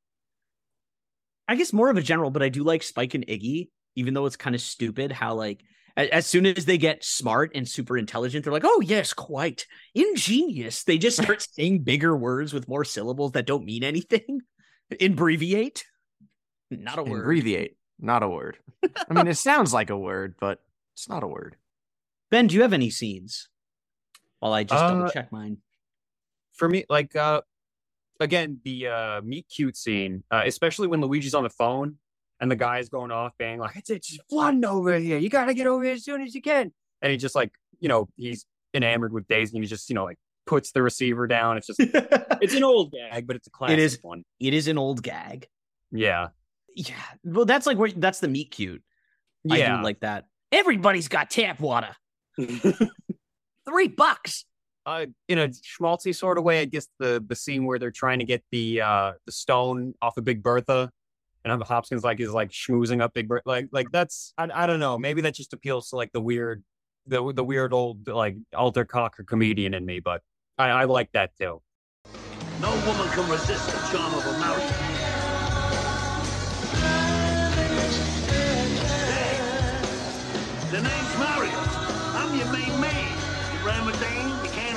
I guess more of a general, but I do like Spike and Iggy, even though it's kind of stupid how like as soon as they get smart and super intelligent, they're like, oh yes, quite ingenious. They just start saying bigger words with more syllables that don't mean anything. Abbreviate. Not a word. Abbreviate. Not a word. I mean, it sounds like a word, but it's not a word. Ben, do you have any scenes? While I just double check mine. For me, like again, the meet cute scene, especially when Luigi's on the phone and the guy's going off being like, it's just flooding over here. You got to get over here as soon as you can. And he just like, he's enamored with Daisy, and he just, like puts the receiver down. It's just, it's an old gag, but it's a classic one. It is an old gag. Yeah. Yeah. Well, that's like, that's the meet cute. Yeah. I do like that. Everybody's got tap water. $3. In a schmaltzy sort of way, I guess the scene where they're trying to get the stone off of Big Bertha, and Hopkins is schmoozing up Big Bertha, like that's I don't know, maybe that just appeals to like the weird old like alter cocker comedian in me, but I like that too. No woman can resist the charm of a mouse. Hey, the name's Mario. I'm your main man. Your Ramadan.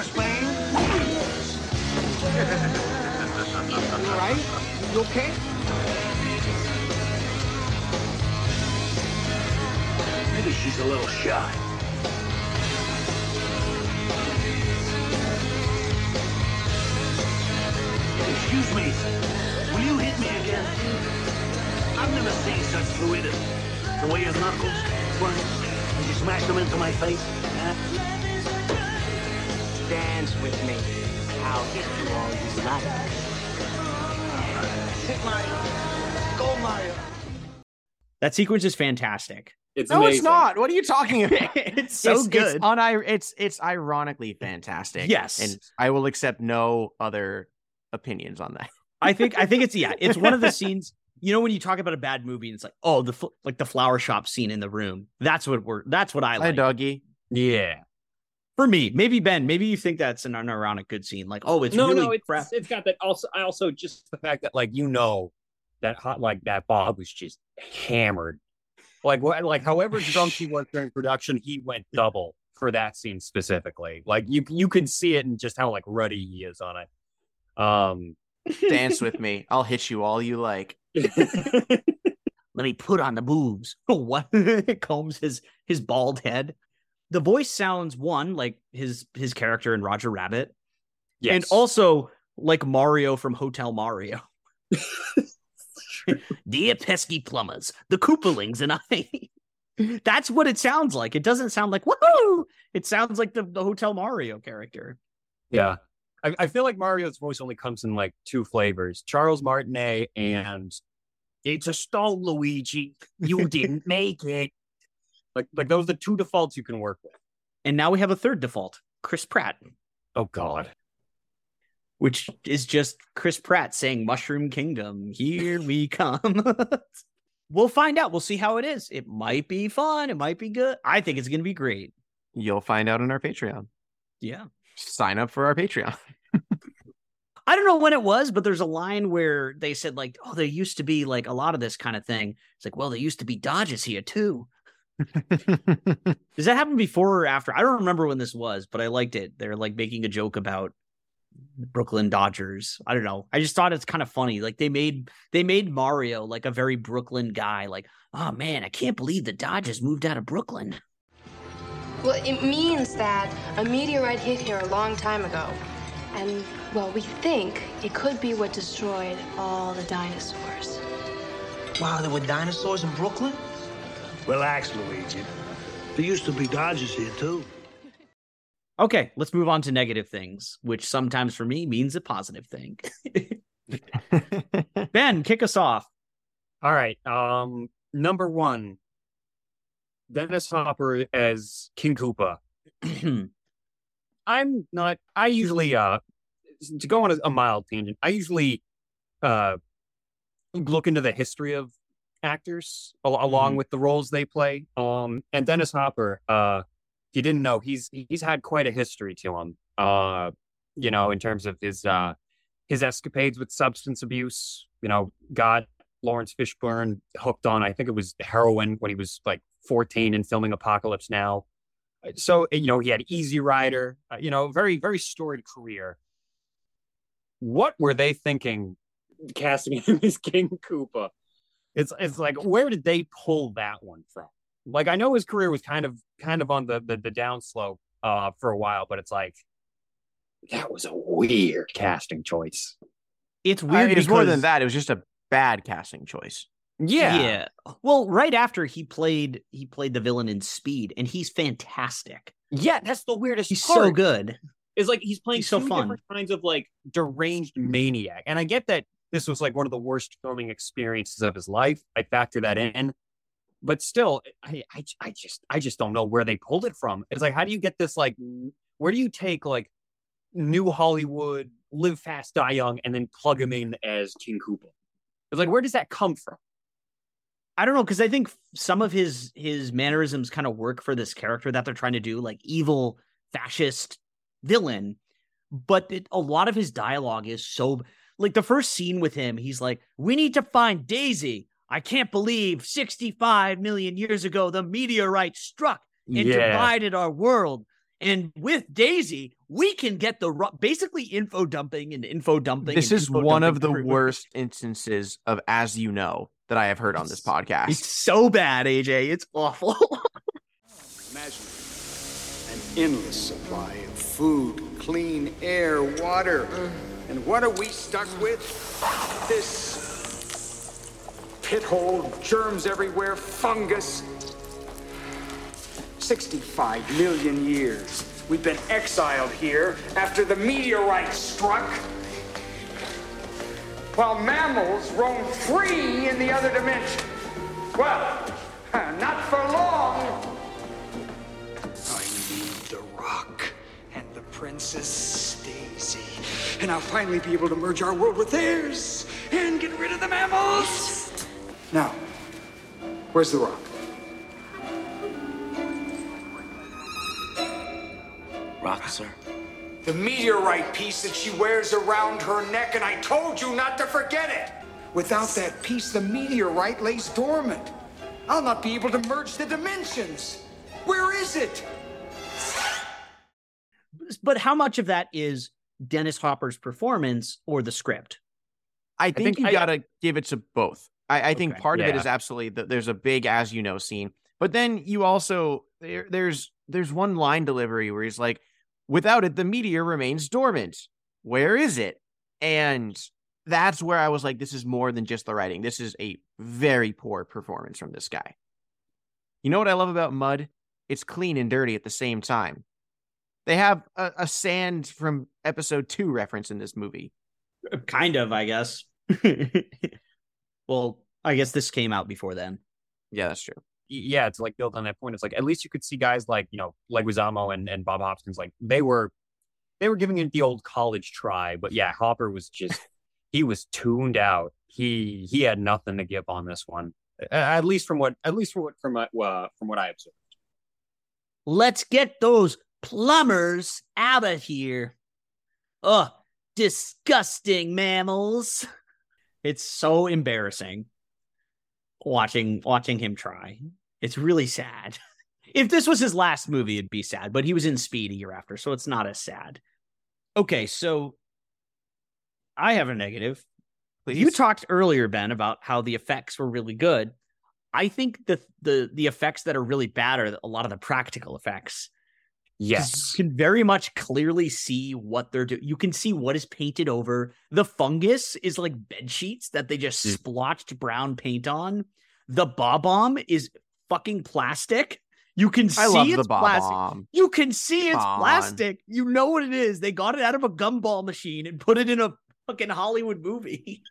You all right? You okay? Maybe she's a little shy. Excuse me, will you hit me again? I've never seen such fluidity. The way his knuckles, Frank, as you smashed them into my face. Huh? dance with me. I'll hit you all you like. Hit Mario. Go, Mario. That sequence is fantastic. It's No, amazing. it's not. What are you talking about? It's so good. It's ironically fantastic. Yes. And I will accept no other opinions on that. I think it's one of the scenes, you know, when you talk about a bad movie and it's like, oh, the flower shop scene in the room. That's what I Hi, like. Dougie. Yeah. For me, maybe Ben, maybe you think that's an unironic good scene. Like, oh, it's really crap. It's got that. I also just the fact that like that Bob was just hammered. Like however drunk he was during production, he went double for that scene specifically. Like you could see it in just how like ruddy he is on it. Dance with me. I'll hit you all you like. Let me put on the boobs. What? Combs his bald head. The voice sounds like his character in Roger Rabbit. Yes. And also like Mario from Hotel Mario. Dear pesky plumbers, the Koopalings and I. That's what it sounds like. It doesn't sound like woohoo. It sounds like the Hotel Mario character. Yeah. I feel like Mario's voice only comes in like two flavors: Charles Martinet and "It's a stone, Luigi. You didn't make it." Like those are the two defaults you can work with. And now we have a third default, Chris Pratt, Oh God. which is just Chris Pratt saying Mushroom Kingdom, here we come. We'll find out. We'll see how it is. It might be fun. It might be good. I think it's going to be great. You'll find out on our Patreon. Yeah. Sign up for our Patreon. I don't know when it was, but there's a line where they said like, oh, there used to be like a lot of this kind of thing. It's like, well, there used to be Dodgers here too. Does that happen before or after? I don't remember when this was, but I liked it. They're like making a joke about the Brooklyn Dodgers. I don't know. I just thought it's kind of funny. Like they made Mario like a very Brooklyn guy. Like, oh man, I can't believe the Dodgers moved out of Brooklyn. Well, it means that a meteorite hit here a long time ago. And, well, we think it could be what destroyed all the dinosaurs. Wow, there were dinosaurs in Brooklyn? Relax, Luigi. There used to be Dodgers here, too. Okay, let's move on to negative things, which sometimes for me means a positive thing. Ben, kick us off. All right. Number one, Dennis Hopper as King Koopa. I usually, to go on a mild tangent, I usually look into the history of actors along with the roles they play. And Dennis Hopper, if you didn't know, he's had quite a history to him, you know, in terms of his escapades with substance abuse, you know, got Lawrence Fishburne hooked on, I think it was heroin when he was like 14 and filming Apocalypse Now. So, you know, he had Easy Rider, you know, very, very storied career. What were they thinking casting him as King Koopa? It's like, where did they pull that one from? Like, I know his career was kind of on the downslope for a while, but it's like, that was a weird casting choice. It's weird. It was more than that. It was just a bad casting choice. Yeah. Well, right after he played the villain in Speed, and he's fantastic. Yeah, that's the weirdest He's part. so good. Is like he's playing so two fun. different kinds of like deranged maniac. And I get that this was like one of the worst filming experiences of his life. I factor that in. But still, I just don't know where they pulled it from. It's like, how do you get this, like, where do you take like new Hollywood, Live Fast, Die Young, and then plug him in as King Koopa? It's like, where does that come from? I don't know, because I think some of his mannerisms kind of work for this character that they're trying to do, like evil fascist villain. But a lot of his dialogue is so, like the first scene with him, he's like, we need to find Daisy. I can't believe 65 million years ago, the meteorite struck and divided our world. And with Daisy, we can get basically info dumping. This is one of the worst instances of As You Know that I have heard on this podcast. It's so bad, AJ. It's awful. Imagine an endless supply of food, clean air, water. And what are we stuck with? This pit hole, germs everywhere, fungus. 65 million years. We've been exiled here after the meteorite struck, while mammals roam free in the other dimension. Well, not for long. I need the rock and the Princess Daisy, and I'll finally be able to merge our world with theirs and get rid of the mammals. Now, where's the rock? Rock, sir? The meteorite piece that she wears around her neck, and I told you not to forget it. Without that piece, the meteorite lays dormant. I'll not be able to merge the dimensions. Where is it? But how much of that is Dennis Hopper's performance or the script? I think you got to give it to both. I think Okay. part of it is absolutely that there's a big as you know scene, but then you also there's one line delivery where he's like, without it, the meteor remains dormant. Where is it? And that's where I was like, this is more than just the writing. This is a very poor performance from this guy. You know what I love about Mud? It's clean and dirty at the same time. They have a sand from episode 2 reference in this movie. Kind of, I guess. Well, I guess this came out before then. Yeah, that's true. Yeah, it's like built on that point. It's like at least you could see guys like, Leguizamo and Bob Hoskins, like they were giving it the old college try. But yeah, Hopper was just he was tuned out. He had nothing to give on this one. At least from what I observed. Let's get those plumbers out of here. Ugh, disgusting mammals. It's so embarrassing watching him try. It's really sad. If this was his last movie, it'd be sad, but he was in Speed a year after, so it's not as sad. Okay, so I have a negative. Please. You talked earlier, Ben, about how the effects were really good. I think the effects that are really bad are a lot of the practical effects. Yes. You can very much clearly see what they're doing. You can see what is painted over. The fungus is like bed sheets that they just splotched brown paint on. The Bob-omb is fucking plastic. You can see I love it's the plastic. Bob-omb. You can see it's Come on. plastic. You know what it is. They got it out of a gumball machine and put it in a fucking Hollywood movie.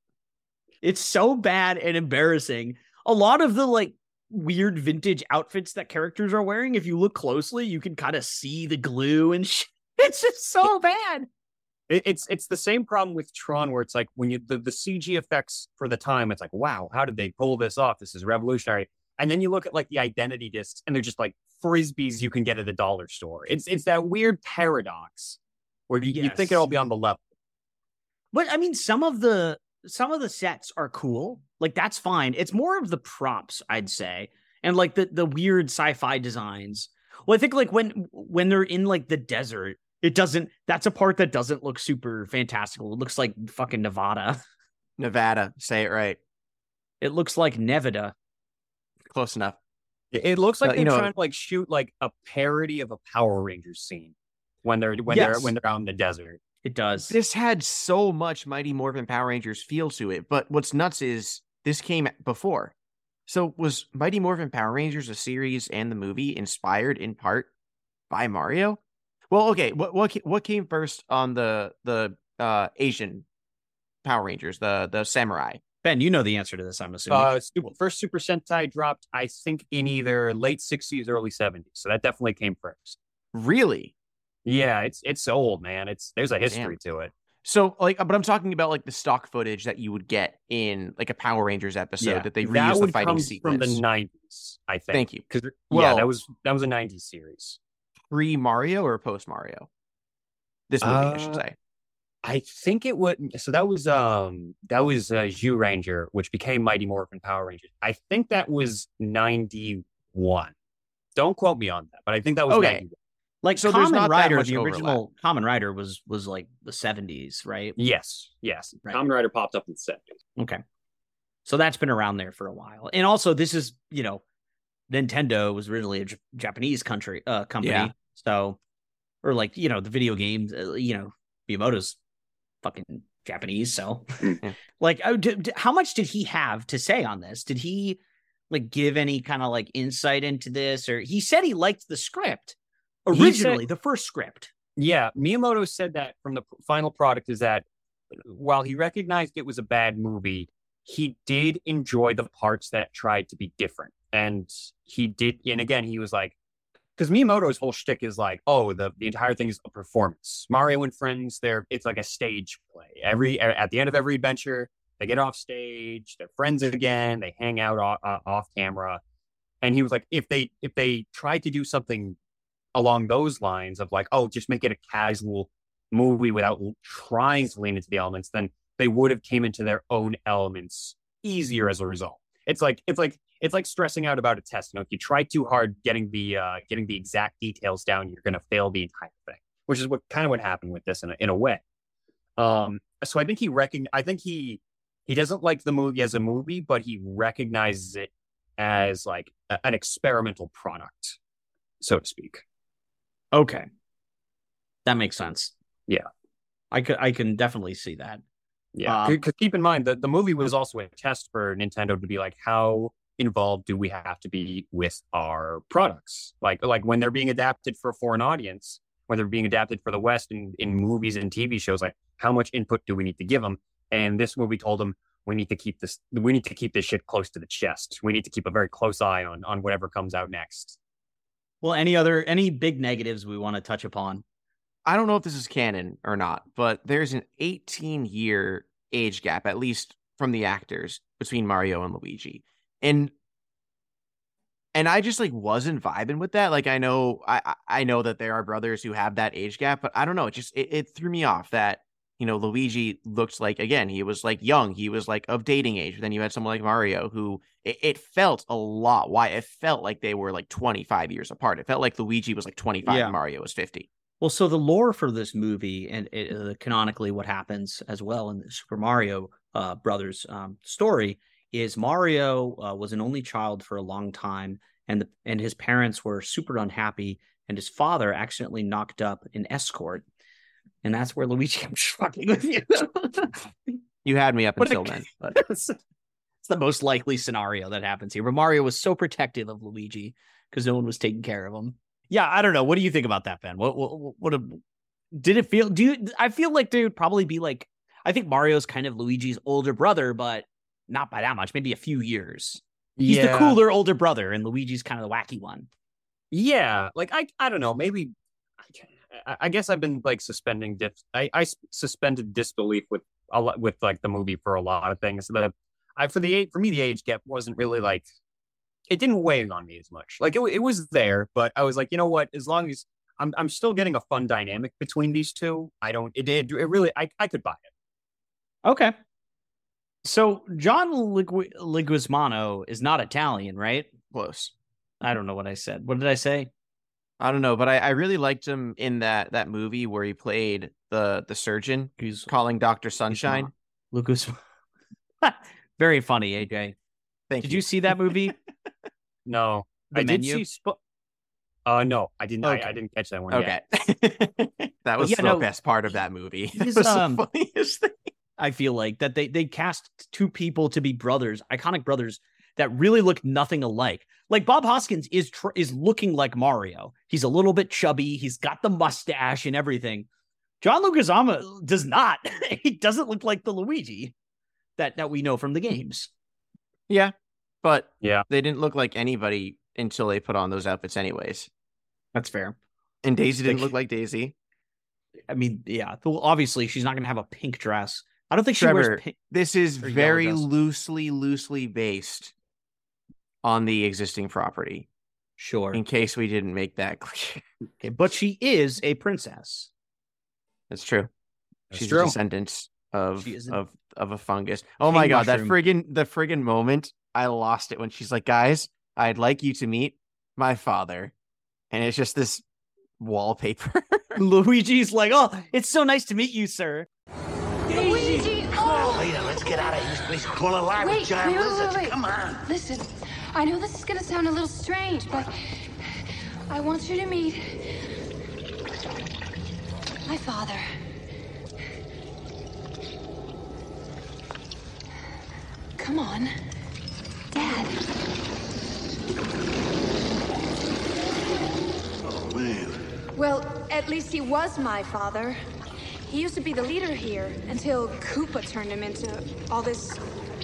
It's so bad and embarrassing. A lot of the like weird vintage outfits that characters are wearing, if you look closely, you can kind of see the glue and shit. It's just so bad. It's the same problem with Tron, where it's like when you the CG effects for the time, it's like, wow, how did they pull this off? This is revolutionary. And then you look at like the identity discs, and they're just like frisbees you can get at the dollar store. It's that weird paradox where you think it'll be on the level. But I mean, some of the sets are cool. Like that's fine. It's more of the props, I'd say, and like the weird sci-fi designs. Well, I think like when they're in like the desert, that's a part that doesn't look super fantastical. It looks like fucking Nevada. Nevada, say it right. It looks like Nevada. Close enough. It looks like they're trying to like shoot like a parody of a Power Rangers scene when they're out in the desert. It does. This had so much Mighty Morphin Power Rangers feel to it, but what's nuts is this came before. So was Mighty Morphin Power Rangers, a series and the movie, inspired in part by Mario? Well, okay, what came first on the Asian Power Rangers, the samurai? Ben, you know the answer to this, I'm assuming. First Super Sentai dropped, I think, in either late 60s, early 70s. So that definitely came first. Really? Yeah, it's old, man. There's a history to it. So, like, but I'm talking about like the stock footage that you would get in like a Power Rangers episode that they reused the fighting sequence from the 90s. I think. Thank you. Because that was a 90s series. Pre Mario or post Mario? This movie, I should say. I think it would. So that was Zhu Ranger, which became Mighty Morphin Power Rangers. I think that was 91. Don't quote me on that, but I think that was 91. Like, so there's Kamen not Rider, that much the overlap. original Kamen Rider was like the 70s, right? Yes. Right. Kamen Rider popped up in the 70s. Okay. So that's been around there for a while. And also this is, Nintendo was originally a Japanese company. Yeah. So, or like, the video games, Miyamoto's fucking Japanese. So like, how much did he have to say on this? Did he like give any kind of like insight into this? Or he said he liked the script, Originally, the first script. Yeah, Miyamoto said that from the final product is that while he recognized it was a bad movie, he did enjoy the parts that tried to be different. And he did, and again, he was like, because Miyamoto's whole shtick is like, oh, the entire thing is a performance. Mario and friends, it's like a stage play. At the end of every adventure, they get off stage, they're friends again, they hang out off camera. And he was like, if they tried to do something along those lines of like, oh, just make it a casual movie without trying to lean into the elements, then they would have came into their own elements easier as a result. It's like stressing out about a test. If you try too hard getting the exact details down, you're going to fail the entire thing, which is what happened with this in a way. So I think he doesn't like the movie as a movie, but he recognizes it as like an experimental product, so to speak. Okay. That makes sense. Yeah. I can definitely see that. Yeah. Because keep in mind that the movie was also a test for Nintendo to be like, how involved do we have to be with our products? Like when they're being adapted for a foreign audience, when they're being adapted for the West in movies and TV shows, like how much input do we need to give them? And this movie told them, we need to keep this shit close to the chest. We need to keep a very close eye on whatever comes out next. Well, any big negatives we want to touch upon? I don't know if this is canon or not, but there's an 18-year age gap, at least from the actors, between Mario and Luigi. And I just like wasn't vibing with that. Like I know that there are brothers who have that age gap, but I don't know. It threw me off that, Luigi looked like, again, he was like young. He was like of dating age. But then you had someone like Mario who it felt a lot. Why it felt like they were like 25 years apart. It felt like Luigi was like 25 and Mario was 50. Well, so the lore for this movie and canonically what happens as well in the Super Mario Brothers story is Mario was an only child for a long time, and his parents were super unhappy, and his father accidentally knocked up an escort, and that's where Luigi. I'm fucking with you. You had me up until then. But it's the most likely scenario that happens here. But Mario was so protective of Luigi because no one was taking care of him. Yeah, I don't know. What do you think about that, Ben? What did it feel? I feel like they would probably be like, I think Mario's kind of Luigi's older brother, but not by that much, maybe a few years. He's the cooler older brother, and Luigi's kind of the wacky one. Yeah, like I don't know. Maybe I guess I've been like suspending I suspended disbelief with like the movie for a lot of things. That for me the age gap wasn't really like, it didn't weigh on me as much. Like it was there, but I was like, you know what? As long as I'm still getting a fun dynamic between these two, I could buy it. Okay. So John Leguizamo is not Italian, right? Close. I don't know what I said. What did I say? I don't know, but I really liked him in that movie where he played the surgeon who's calling Dr. Sunshine. Lucas. Very funny, AJ. Did you see that movie? No. I did see no, I didn't. Okay. I didn't catch that one yet. That was the best part of that movie. It was the funniest thing. I feel like that they cast two people to be brothers, iconic brothers that really look nothing alike. Like Bob Hoskins is looking like Mario. He's a little bit chubby. He's got the mustache and everything. John Leguizamo does not. He doesn't look like the Luigi that we know from the games. Yeah, but they didn't look like anybody until they put on those outfits anyways. That's fair. And Daisy didn't look like Daisy. I mean, yeah. Obviously, she's not going to have a pink dress. I don't think Trevor, she wears pink. This is very loosely based on the existing property. Sure. In case we didn't make that clear. Okay, but she is a princess. That's true. She's a descendant of a fungus. Oh King my god, mushroom. the friggin' moment. I lost it when she's like, guys, I'd like you to meet my father. And it's just this wallpaper. Luigi's like, oh, it's so nice to meet you, sir. Luigi! Oh! Lena, let's get out of here. This place is full of live with giant lizards. Wait. Come on. Listen, I know this is going to sound a little strange, but I want you to meet my father. Come on, Dad. Oh, man. At least he was my father. He used to be the leader here until Koopa turned him into all this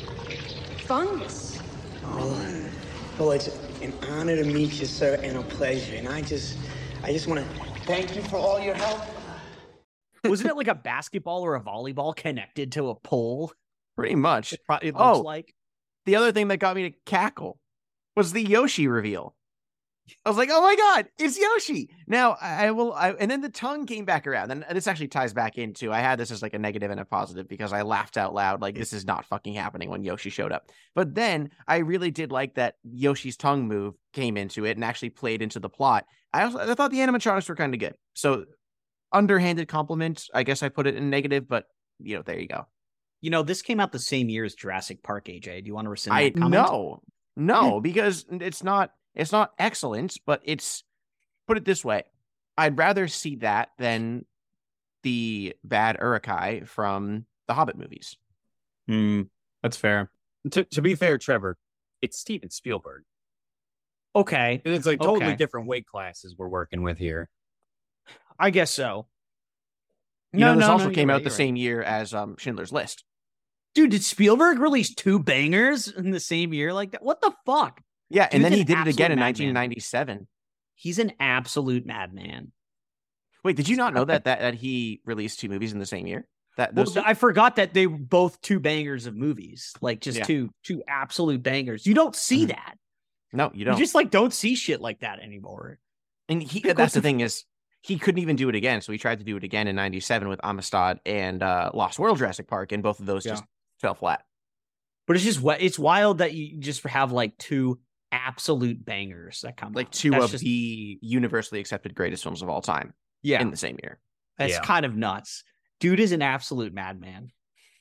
fungus. Oh, well, it's an honor to meet you, sir, and a pleasure. And I just want to thank you for all your help. Wasn't it like a basketball or a volleyball connected to a pole? Pretty much. It looks like. The other thing that got me to cackle was the Yoshi reveal. I was like, oh my God, it's Yoshi. Now and then the tongue came back around. And this actually ties back into, I had this as like a negative and a positive because I laughed out loud. Like, this is not fucking happening when Yoshi showed up. But then I really did like that Yoshi's tongue move came into it and actually played into the plot. I thought the animatronics were kind of good. So underhanded compliment. I guess I put it in negative, but there you go. This came out the same year as Jurassic Park, AJ. Do you want to rescind that comment? No, because it's not excellent, but it's, put it this way, I'd rather see that than the bad Uruk-hai from the Hobbit movies. That's fair. To be fair, Trevor, it's Steven Spielberg. Okay. It's like totally different weight classes we're working with here. I guess so. This also came out the same year as Schindler's List. Dude, did Spielberg release 2 bangers in the same year like that? What the fuck? Yeah, and then he did it again in 1997. He's an absolute madman. Wait, did you not know that he released 2 movies in the same year? I forgot that they were both 2 bangers of movies, like just two absolute bangers. You don't see that. No, you don't. You just don't see shit like that anymore. And that's the thing is, he couldn't even do it again, so he tried to do it again in 97 with Amistad and Lost World Jurassic Park, and both of those just fell flat. But it's wild that you just have 2 absolute bangers that come out. 2 of the universally accepted greatest films of all time in the same year. That's kind of nuts. Dude is an absolute madman.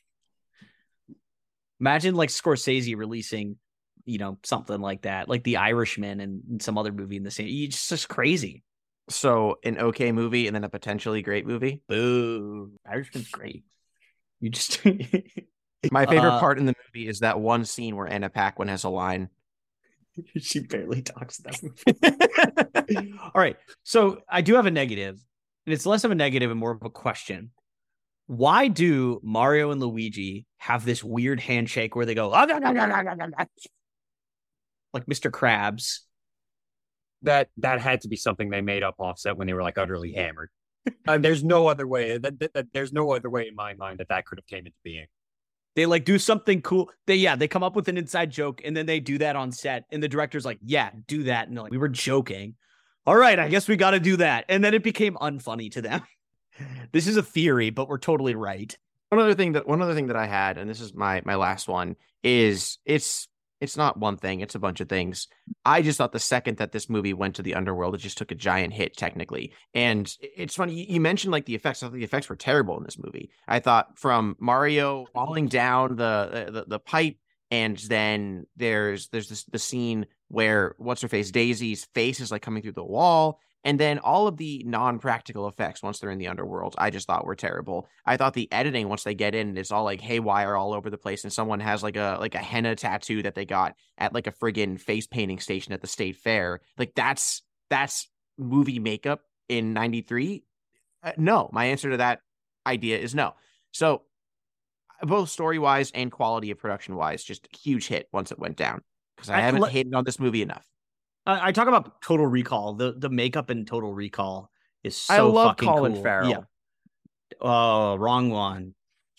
Imagine Scorsese releasing, something like that, like The Irishman and some other movie in the same. It's just crazy. So an okay movie and then a potentially great movie. Boo! Irishman's great. You just my favorite part in the movie is that one scene where Anna Paquin has a line. She barely talks in that movie. All right, so I do have a negative, and it's less of a negative and more of a question. Why do Mario and Luigi have this weird handshake where they go like Mr. Krabs? That had to be something they made up offset when they were utterly hammered. There's no other way. There's no other way in my mind that could have came into being. They do something cool. They come up with an inside joke and then they do that on set. And the director's like, yeah, do that. And they're like, we were joking. All right, I guess we got to do that. And then it became unfunny to them. This is a theory, but we're totally right. One other thing that I had, and this is my last one, is it's not one thing, it's a bunch of things. I just thought the second that this movie went to the underworld, it just took a giant hit technically. And it's funny, you mentioned the effects. I thought the effects were terrible in this movie. I thought from Mario falling down the pipe, and then there's the scene where what's-her-face, Daisy's face is coming through the wall. And then all of the non-practical effects once they're in the underworld, I just thought were terrible. I thought the editing once they get in, it's all haywire all over the place, and someone has a henna tattoo that they got at a friggin' face painting station at the state fair. That's movie makeup in 93. No, my answer to that idea is no. So both story-wise and quality of production-wise, just a huge hit once it went down, because I haven't hated on this movie enough. I talk about Total Recall. The makeup in Total Recall is so I love fucking Colin cool. Farrell. Yeah. Oh, wrong one.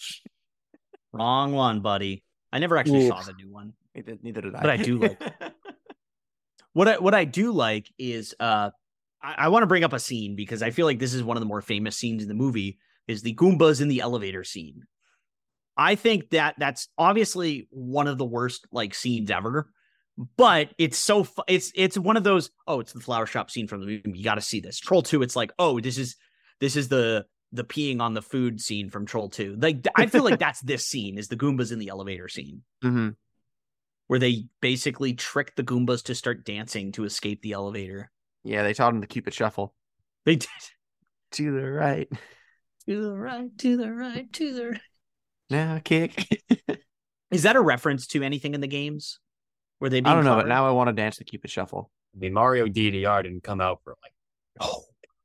Wrong one, buddy. I never actually saw the new one. Neither did I. But I do like it. What I do like is I want to bring up a scene because I feel like this is one of the more famous scenes in the movie, is the Goombas in the elevator scene. I think that's obviously one of the worst like scenes ever, but it's so it's one of those, oh, it's the flower shop scene from the movie, you got to see this. Troll 2, it's like, oh, this is the peeing on the food scene from Troll 2. Like I feel like that's this scene, is the Goombas in the elevator scene. Mm-hmm. Where they basically trick the Goombas to start dancing to escape the elevator. Yeah, they taught them the Cupid Shuffle. They did. To the right. To the right, to the right, to the right. Now kick. Is that a reference to anything in the games? Where they I don't know, but now I want to dance the Cupid Shuffle. I mean, Mario DDR didn't come out for like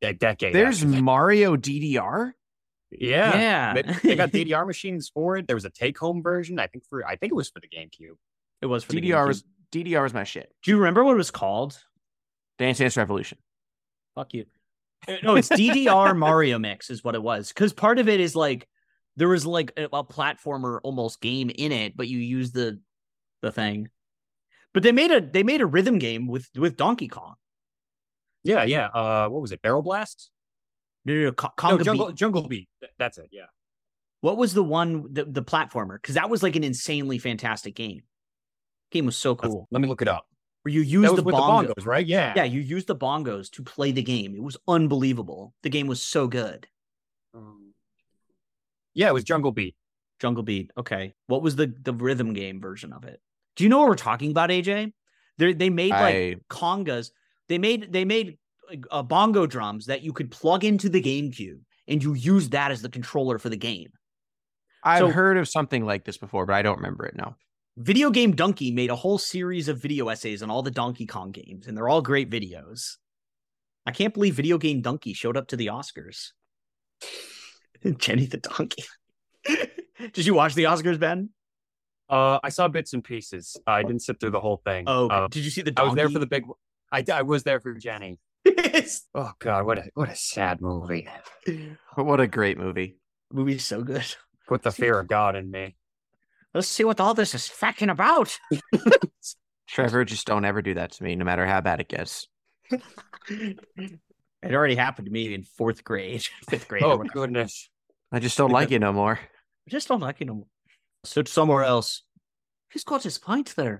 decade. There's after that. Mario DDR. Yeah. They got DDR machines for it. There was a take-home version. I think it was for the GameCube. It was for the DDR GameCube. DDR was my shit. Do you remember what it was called? Dance Dance Revolution. Fuck you. No, it's DDR Mario Mix is what it was. Because part of it is like there was like a platformer almost game in it, but you use the thing. But they made a rhythm game with Donkey Kong. Yeah. What was it? Barrel Blast? No, Conga Jungle Beat. That's it. Yeah. What was the one the platformer? Because that was like an insanely fantastic game. Game was so cool. Let me look it up. Where you use the bongos, right? Yeah. Yeah, you use the bongos to play the game. It was unbelievable. The game was so good. Yeah, it was Jungle Beat. Jungle Beat. Okay. What was the rhythm game version of it? Do you know what we're talking about, AJ? They made like congas. They made bongo drums that you could plug into the GameCube, and you use that as the controller for the game. I've heard of something like this before, but I don't remember it now. Video Game Donkey made a whole series of video essays on all the Donkey Kong games, and they're all great videos. I can't believe Video Game Donkey showed up to the Oscars. Jenny the Donkey. Did you watch the Oscars, Ben? I saw bits and pieces. I didn't sit through the whole thing. Oh, okay. Did you see the donkey? I was there for the big... I was there for Jenny. Oh, God, what a sad movie. What a great movie. The movie's so good. Put the fear of God in me. Let's see what all this is fucking about. Trevor, just don't ever do that to me, no matter how bad it gets. It already happened to me in 4th grade, 5th grade. Oh, goodness. I just don't like it no more. I just don't like it no more. Sit somewhere else. He's got his pint there.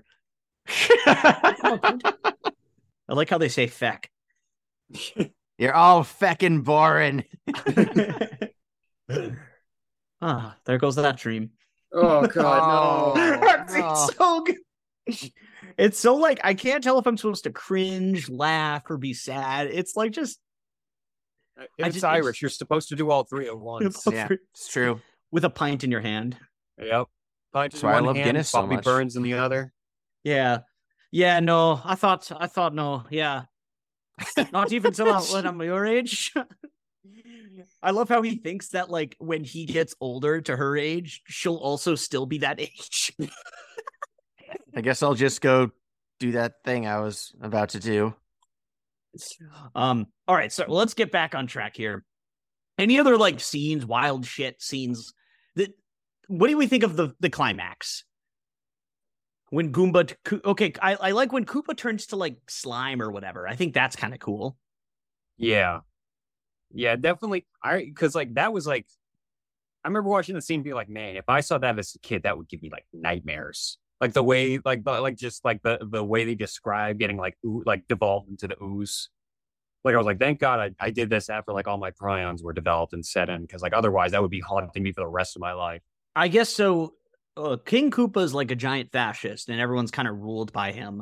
I like how they say feck. You're all feckin' boring. There goes that dream. Oh, God, no. It's so good. It's so like, I can't tell if I'm supposed to cringe, laugh, or be sad. It's like just... It's Irish. You're supposed to do all three at once. Yeah, it's true. With a pint in your hand. Yep. Pint That's why I love Guinness so Bobby much. Burns in the other. Yeah. Yeah, no. I thought no. Yeah. Not even when I'm your age. I love how he thinks that like when he gets older to her age, she'll also still be that age. I guess I'll just go do that thing I was about to do. All right, so let's get back on track here. Any other like scenes, wild shit scenes that what do we think of the climax? When Goomba I like when Koopa turns to like slime or whatever. I think that's kind of cool. Yeah, definitely. Because like that was like, I remember watching the scene and being like, man, if I saw that as a kid, that would give me like nightmares. Like the way, the way they describe getting like devolved into the ooze. Like I was like, thank God I did this after like all my prions were developed and set in, because like otherwise that would be haunting me for the rest of my life. I guess so. King Koopa is like a giant fascist, and everyone's kind of ruled by him.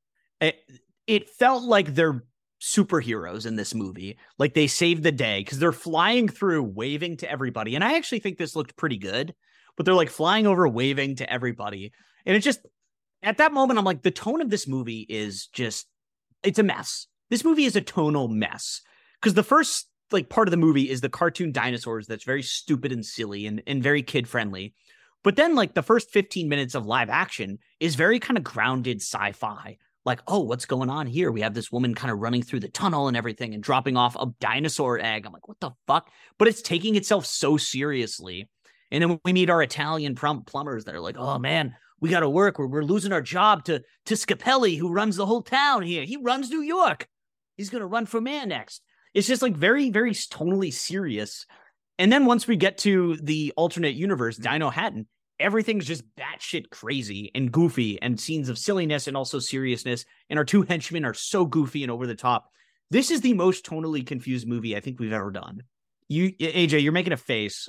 It felt like they're superheroes in this movie. Like they saved the day because they're flying through, waving to everybody. And I actually think this looked pretty good, but they're like flying over, waving to everybody. And it just, at that moment, I'm like, the tone of this movie is just, it's a mess. This movie is a tonal mess. Because the first like part of the movie is the cartoon dinosaurs that's very stupid and silly and very kid-friendly. But then like the first 15 minutes of live action is very kind of grounded sci-fi. Like, oh, what's going on here? We have this woman kind of running through the tunnel and everything and dropping off a dinosaur egg. I'm like, what the fuck? But it's taking itself so seriously. And then we meet our Italian plumbers that are like, oh man, we got to work. We're losing our job to Scapelli, who runs the whole town here. He runs New York. He's going to run for mayor next. It's just like very, very tonally serious. And then once we get to the alternate universe, Dino Hatton, everything's just batshit crazy and goofy and scenes of silliness and also seriousness. And our two henchmen are so goofy and over the top. This is the most tonally confused movie I think we've ever done. AJ, you're making a face.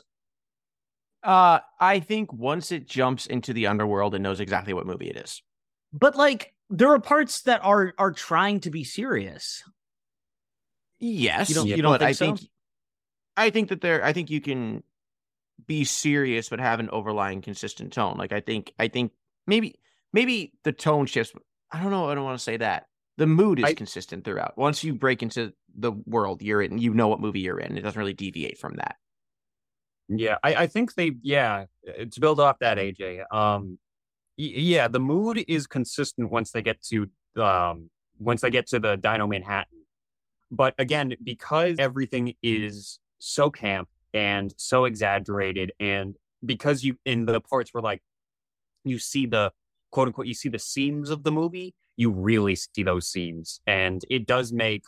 I think once it jumps into the underworld, it knows exactly what movie it is. But like, there are parts that are trying to be serious. Yes, you don't think so? I think you can be serious but have an overlying consistent tone. Like I think maybe the tone shifts. I don't know. I don't want to say that. The mood is consistent throughout. Once you break into the world you're in, you know what movie you're in. It doesn't really deviate from that. Yeah, I think to build off that, AJ, yeah, the mood is consistent once they get to the Dino Manhattan. But again, because everything is so camp and so exaggerated, and because you in the parts where like you see the quote unquote you see the seams of the movie, you really see those seams, and it does make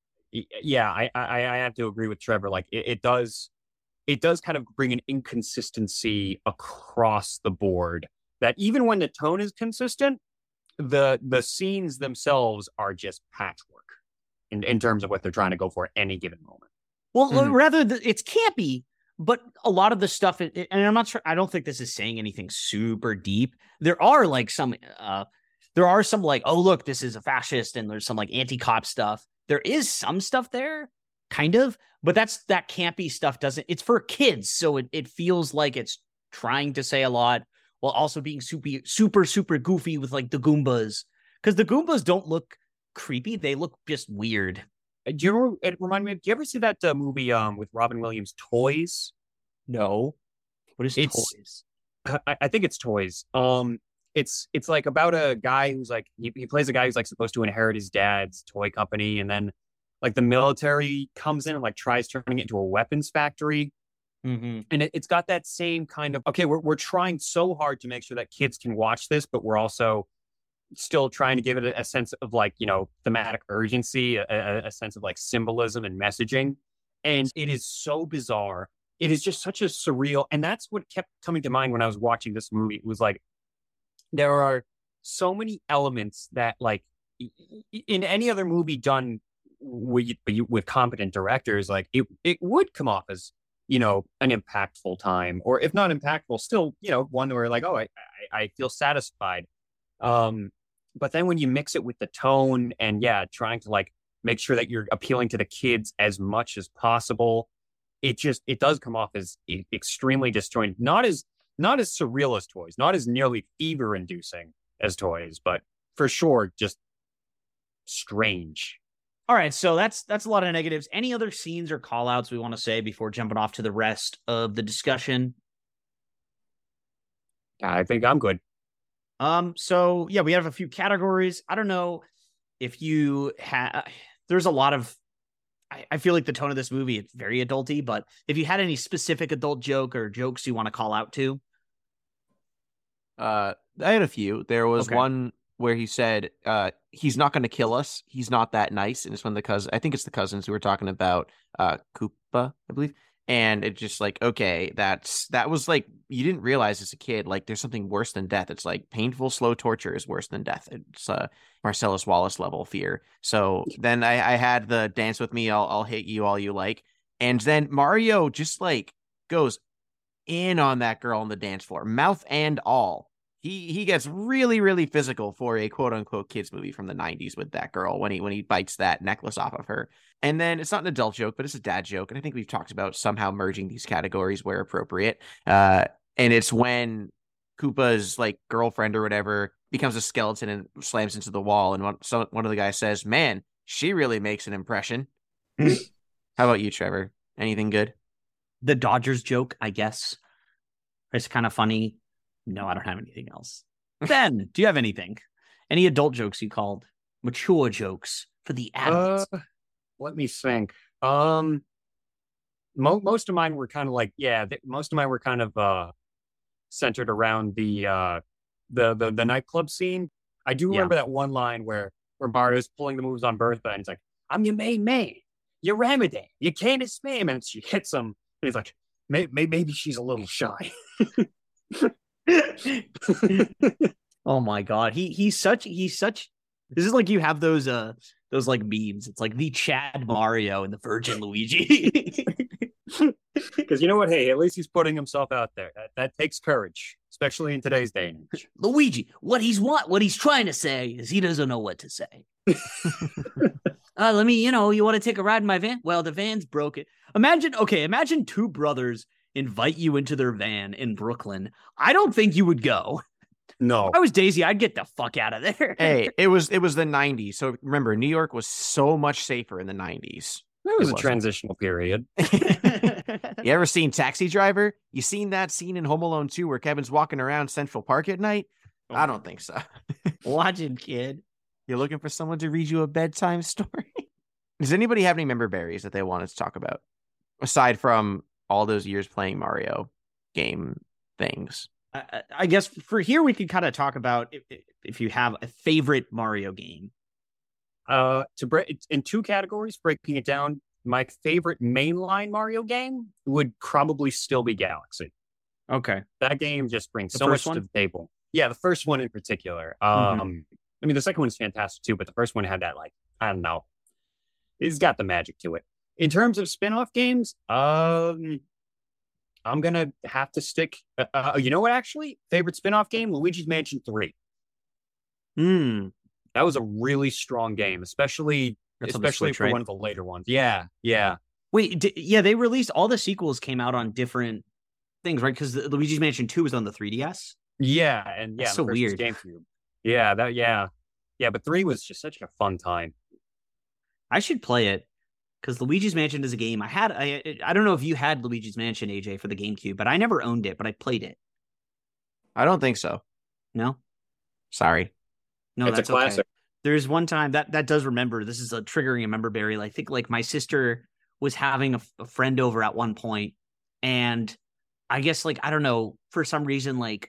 I have to agree with Trevor. Like it does kind of bring an inconsistency across the board that even when the tone is consistent, the scenes themselves are just patchwork in terms of what they're trying to go for at any given moment. Well, rather, it's campy, but a lot of the stuff, and I'm not sure, I don't think this is saying anything super deep. There are like some like, oh, look, this is a fascist, and there's some like anti-cop stuff. There is some stuff there, kind of, but that campy stuff it's for kids, so it feels like it's trying to say a lot while also being super goofy with like the Goombas, because the Goombas don't look creepy, they look just weird. It reminded me, do you ever see that movie with Robin Williams, Toys? No. What is Toys? I think it's Toys. It's like about a guy who's like, he plays a guy who's like supposed to inherit his dad's toy company, and then like the military comes in and like tries turning it into a weapons factory. Mm-hmm. And it's got that same kind of, okay, we're trying so hard to make sure that kids can watch this, but we're also still trying to give it a sense of like, you know, thematic urgency, a sense of like symbolism and messaging. And it is so bizarre. It is just such a surreal. And that's what kept coming to mind when I was watching this movie. It was like, there are so many elements that like in any other movie done with competent directors, like it would come off as, you know, an impactful time, or if not impactful, still, you know, one where like, oh, I feel satisfied. But then when you mix it with the tone and trying to like make sure that you're appealing to the kids as much as possible, it does come off as extremely disjointed. Not as surreal as Toys, not as nearly fever inducing as Toys, but for sure just strange. All right, so that's a lot of negatives. Any other scenes or call outs we want to say before jumping off to the rest of the discussion? I think I'm good. So yeah, we have a few categories. I don't know if you there's a lot of, I feel like the tone of this movie, it's very adulty, but if you had any specific adult joke or jokes you want to call out to? I had a few. There was one where he said, he's not going to kill us. He's not that nice. And it's when I think it's the cousins who were talking about, Koopa, I believe. And it's just like, okay, that was like, you didn't realize as a kid, like there's something worse than death. It's like painful, slow torture is worse than death. It's Marcellus Wallace level fear. So then I had the dance with me. I'll hit you all you like. And then Mario just like goes in on that girl on the dance floor, mouth and all. He gets really, really physical for a quote unquote kids movie from the 90s with that girl when he bites that necklace off of her. And then it's not an adult joke, but it's a dad joke. And I think we've talked about somehow merging these categories where appropriate. And it's when Koopa's like girlfriend or whatever becomes a skeleton and slams into the wall. And one of the guys says, "Man, she really makes an impression." How about you, Trevor? Anything good? The Dodgers joke, I guess. It's kind of funny. No, I don't have anything else. Ben, do you have anything? Any adult jokes you called? Mature jokes for the adults? Let me think. Most of mine were kind of like, most of mine were kind of centered around the nightclub scene. I do remember that one line where Mario's pulling the moves on Bertha, and he's like, "I'm your main man, your Ramadan, you can't spam," and she hits him, and he's like, maybe she's a little shy. Oh my god, he's such this is like you have those like memes. It's like the Chad Mario and the Virgin Luigi. Because you know what, hey, at least he's putting himself out there. That takes courage, especially in today's day and age. Luigi, what he's trying to say is he doesn't know what to say. You want to take a ride in my van? Well, the van's broken. Imagine two brothers invite you into their van in Brooklyn. I don't think you would go. No. If I was Daisy, I'd get the fuck out of there. Hey, it was the 90s. So remember, New York was so much safer in the 90s. It was a transitional period. You ever seen Taxi Driver? You seen that scene in Home Alone 2 where Kevin's walking around Central Park at night? I don't think so. Watch it, kid. You're looking for someone to read you a bedtime story? Does anybody have any member berries that they wanted to talk about? Aside from all those years playing Mario game things. I guess for here, we could kind of talk about if you have a favorite Mario game. To break in two categories, breaking it down, my favorite mainline Mario game would probably still be Galaxy. Okay. That game just brings The so much first one? to the table. Yeah, the first one in particular. I mean, the second one's fantastic too, but the first one had that, like, I don't know. It's got the magic to it. In terms of spin-off games, I'm gonna have to stick. You know what? Actually, favorite spin-off game: Luigi's Mansion 3. That was a really strong game, especially That's on the Switch, for right? one of the later ones. Yeah. Wait, yeah, they released all the sequels came out on different things, right? Because Luigi's Mansion 2 was on the 3DS. Yeah, and That's yeah, so the first was weird. GameCube. Yeah, but 3 was just such a fun time. I should play it because Luigi's Mansion is a game I don't know if you had Luigi's Mansion, AJ, for the GameCube, but I never owned it, but I played it. I don't think so. No, Sorry. no, It's a that's okay. classic. There's one time that does remember. This is a triggering a member berry. I think like my sister was having a friend over at one point, and I guess like I don't know, for some reason like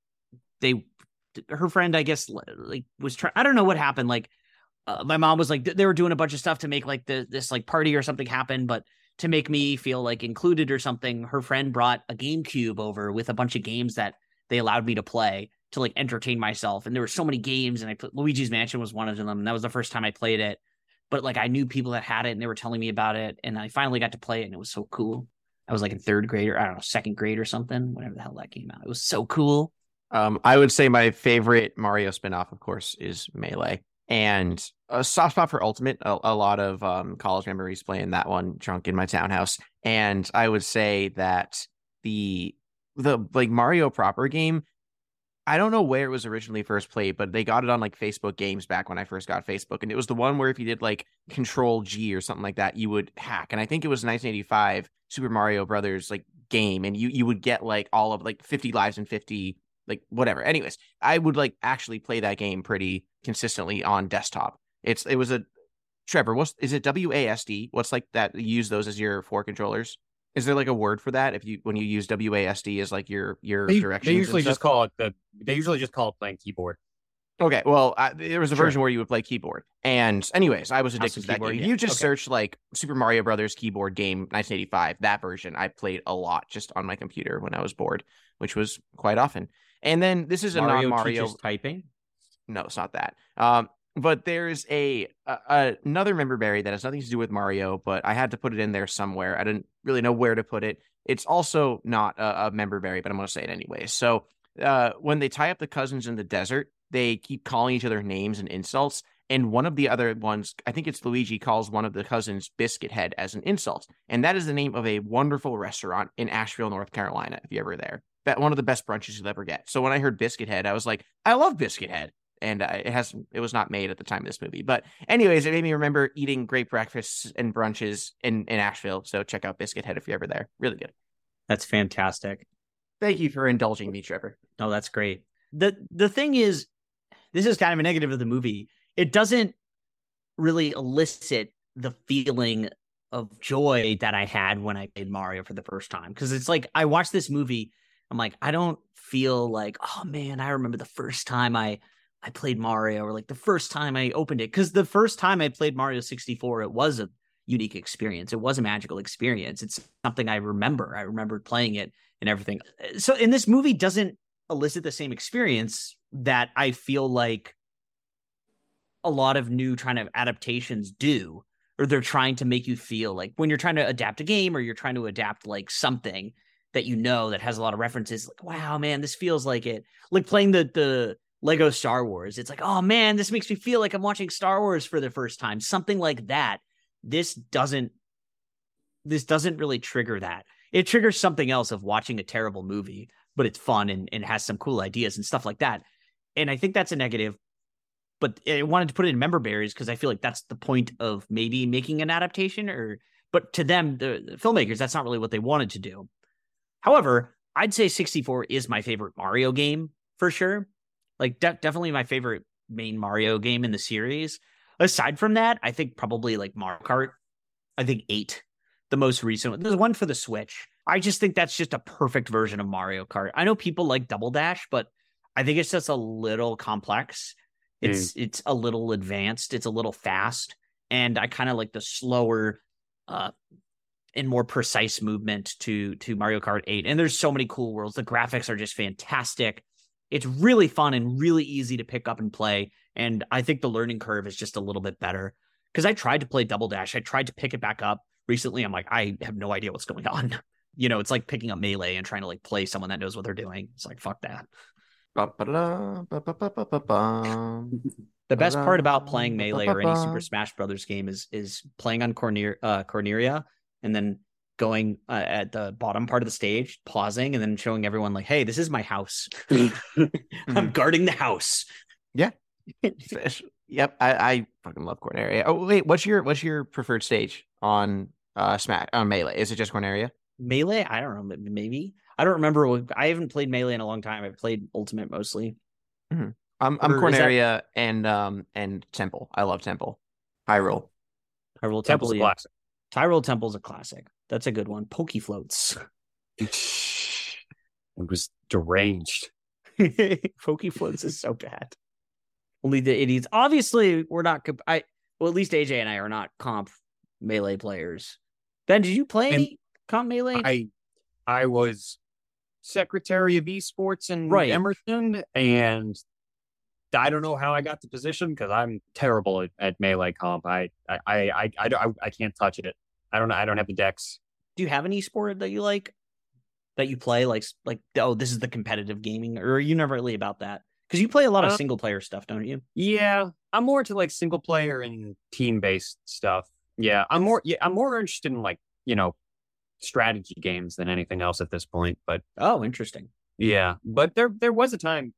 her friend I guess like was trying. I don't know what happened. Like my mom was like they were doing a bunch of stuff to make like this like party or something happen, but to make me feel like included or something, her friend brought a GameCube over with a bunch of games that they allowed me to play to like entertain myself. And there were so many games, and I put Luigi's Mansion was one of them. And that was the first time I played it. But like I knew people that had it and they were telling me about it. And I finally got to play it, and it was so cool. I was like in third grade or I don't know, second grade or something, whenever the hell that came out. It was so cool. I would say my favorite Mario spinoff, of course, is Melee. And a soft spot for Ultimate, a lot of college memories playing that one drunk in my townhouse. And I would say that the like Mario proper game, I don't know where it was originally first played, but they got it on like Facebook Games back when I first got Facebook. And it was the one where if you did like Control G or something like that, you would hack. And I think it was 1985 Super Mario Brothers like game. And you would get like all of like 50 lives and 50 like whatever. Anyways, I would like actually play that game pretty consistently on desktop. It was a Trevor, is it WASD? What's like that? You use those as your 4 controllers? Is there like a word for that when you use WASD as like your directions? They usually just call it playing keyboard. Okay, well, there was a version where you would play keyboard. And anyways, I was addicted to that keyboard, game. yeah. You just search like Super Mario Brothers keyboard game 1985. That version I played a lot just on my computer when I was bored, which was quite often. And then this is a non-Mario teaches typing. No, it's not that. But there's another member berry that has nothing to do with Mario, but I had to put it in there somewhere. I didn't really know where to put it. It's also not a member berry, but I'm going to say it anyway. So when they tie up the cousins in the desert, they keep calling each other names and insults. And one of the other ones, I think it's Luigi, calls one of the cousins Biscuit Head as an insult. And that is the name of a wonderful restaurant in Asheville, North Carolina, if you're ever there. One of the best brunches you'll ever get. So when I heard Biscuit Head, I was like, I love Biscuit Head. And it was not made at the time of this movie. But anyways, it made me remember eating great breakfasts and brunches in Asheville. So check out Biscuit Head if you're ever there. Really good. That's fantastic. Thank you for indulging me, Trevor. No, that's great. The thing is, this is kind of a negative of the movie. It doesn't really elicit the feeling of joy that I had when I played Mario for the first time. Because it's like, I watched this movie, I'm like, I don't feel like, oh man, I remember the first time I played Mario, or like the first time I opened it. Because the first time I played Mario 64, it was a unique experience. It was a magical experience. It's something I remember. I remembered playing it and everything. So, and this movie doesn't elicit the same experience that I feel like a lot of new kind of adaptations do, or they're trying to make you feel like when you're trying to adapt a game, or you're trying to adapt like something that you know that has a lot of references, like, wow, man, this feels like it. Like playing the Lego Star Wars. It's like, oh man, this makes me feel like I'm watching Star Wars for the first time. Something like that. This doesn't really trigger that. It triggers something else of watching a terrible movie. but it's fun and has some cool ideas and stuff like that. And I think that's a negative, but I wanted to put it in member berries because I feel like that's the point of maybe making an adaptation, but to them, the filmmakers, that's not really what they wanted to do. However, I'd say 64 is my favorite Mario game for sure. Like definitely my favorite main Mario game in the series. Aside from that, I think probably like Mario Kart. I think 8, the most recent one. There's one for the Switch. I just think that's just a perfect version of Mario Kart. I know people like Double Dash, but I think it's just a little complex. It's a little advanced. It's a little fast. And I kind of like the slower and more precise movement to Mario Kart 8. And there's so many cool worlds. The graphics are just fantastic. It's really fun and really easy to pick up and play. And I think the learning curve is just a little bit better. Because I tried to play Double Dash. I tried to pick it back up. Recently, I'm like, I have no idea what's going on. You know, it's like picking up Melee and trying to like play someone that knows what they're doing. It's like, fuck that. The best part about playing Melee or any Super Smash Brothers game is playing on Corneria and then going at the bottom part of the stage, pausing, and then showing everyone like, hey, this is my house. I'm guarding the house. Yeah. Yep. I fucking love Corneria. Oh, wait, what's your preferred stage on Smash on Melee? Is it just Corneria? Melee? I don't know. Maybe. I don't remember. I haven't played Melee in a long time. I've played Ultimate mostly. Mm-hmm. I'm Corneria and Temple. I love Temple. Hyrule Temple's a classic. Tyrell Temple's a classic. That's a good one. Pokey floats. It was deranged. Pokey floats is so bad. Only the idiots. Obviously, we're not. At least AJ and I are not comp Melee players. Ben, did you play any comp Melee? I was secretary of esports in Emerson, and I don't know how I got the position because I'm terrible at Melee comp. I can't touch it. I don't know. I don't have the decks. Do you have an esport that you like? That you play like oh, this is the competitive gaming, or are you never really about that? Because you play a lot of single player stuff, don't you? Yeah, I'm more into like single player and team based stuff. Yeah, I'm more interested in like, you know, strategy games than anything else at this point. But oh, interesting. Yeah, but there was a time.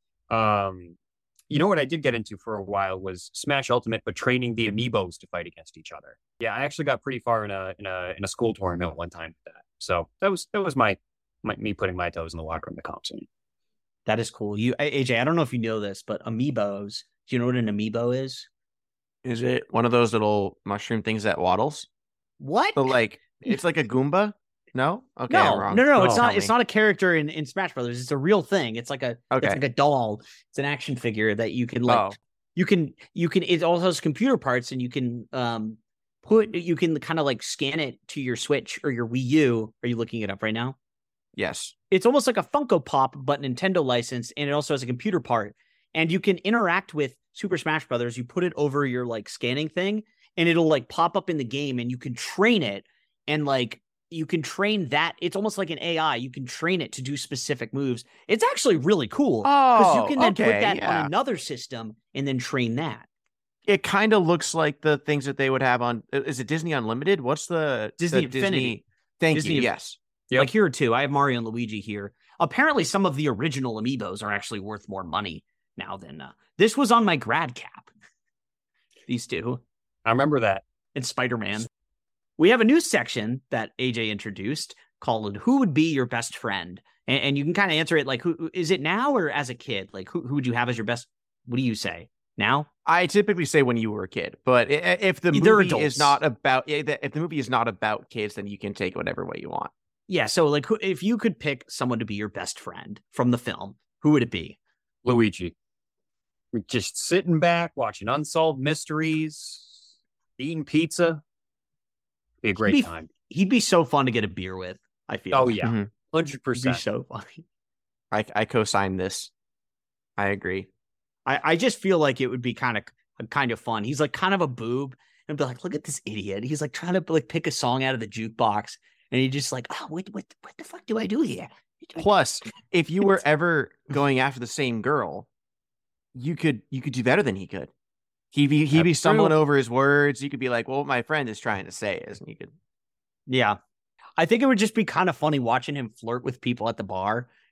You know what I did get into for a while was Smash Ultimate, but training the amiibos to fight against each other. Yeah, I actually got pretty far in a school tournament one time with that. So that was me putting my toes in the water in the comp scene. That is cool. AJ, I don't know if you know this, but amiibos. Do you know what an amiibo is? Is it one of those little mushroom things that waddles? What? So like it's like a Goomba? No? Okay, no, I'm wrong. No. It's not. It's not a character in Smash Brothers. It's a real thing. It's like it's like a doll. It's an action figure that you can like. Oh. You can. It also has computer parts, and you can You can kind of like scan it to your Switch or your Wii U. Are you looking it up right now? Yes. It's almost like a Funko Pop, but Nintendo license, and it also has a computer part. And you can interact with Super Smash Brothers. You put it over your like scanning thing, and it'll like pop up in the game, and you can train it. And like you can train that. It's almost like an AI. You can train it to do specific moves. It's actually really cool. Because you can then put that on another system and then train that. It kind of looks like the things that they would have on. Is it Disney Unlimited? What's the Disney Infinity? Thank you. Yes. Yep. Like here too. I have Mario and Luigi here. Apparently, some of the original amiibos are actually worth more money now than this was on my grad cap. These two. I remember that. And Spider-Man. We have a new section that AJ introduced called "Who Would Be Your Best Friend?" And you can kind of answer it like, "Who is it now or as a kid? Like, who would you have as your best?" What do you say now? I typically say when you were a kid, but if the movie is not about kids, then you can take whatever way you want. Yeah, so like, if you could pick someone to be your best friend from the film, who would it be? Luigi. We're just sitting back, watching Unsolved Mysteries, eating pizza. Be a great time. He'd be so fun to get a beer with, I feel. Oh, yeah. 100%. Be so funny. I co-sign this. I agree. I just feel like it would be kind of fun. He's like kind of a boob, and be like, look at this idiot. He's like trying to like pick a song out of the jukebox. And he just like, oh, what the fuck do I do here? Plus, if you were ever going after the same girl, you could do better than he could. He'd be stumbling over his words. You could be like, well, what my friend is trying to say is, and you could. Yeah. I think it would just be kind of funny watching him flirt with people at the bar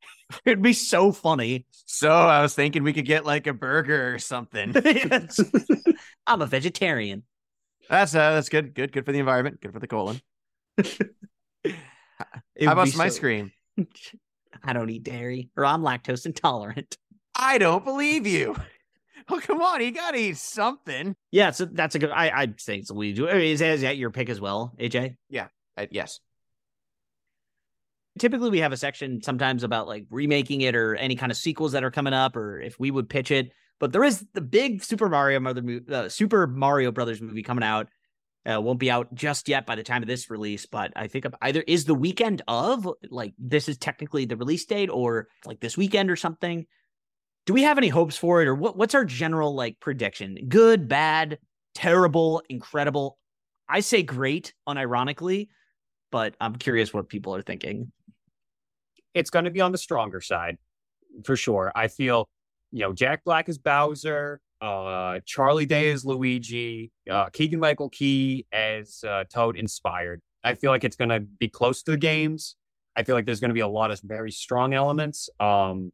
It'd be so funny. So I was thinking we could get like a burger or something. I'm a vegetarian. That's good. Good for the environment. Good for the colon. It How would about be some ice cream? I don't eat dairy, or I'm lactose intolerant. I don't believe you. Oh, come on. You got to eat something. Yeah, so that's a good. I'd say it's Luigi. Is that your pick as well, AJ? Yeah. Yes. Typically, we have a section sometimes about like remaking it or any kind of sequels that are coming up, or if we would pitch it. But there is the big Super Mario Brothers movie coming out. Won't be out just yet by the time of this release, but I think either is the weekend of, like, this is technically the release date, or like this weekend or something. Do we have any hopes for it, or what's our general like prediction? Good, bad, terrible, incredible? I say great, unironically, but I'm curious what people are thinking. It's going to be on the stronger side, for sure. I feel, Jack Black is Bowser, Charlie Day is Luigi, Keegan-Michael Key as Toad inspired. I feel like it's going to be close to the games. I feel like there's going to be a lot of very strong elements. I've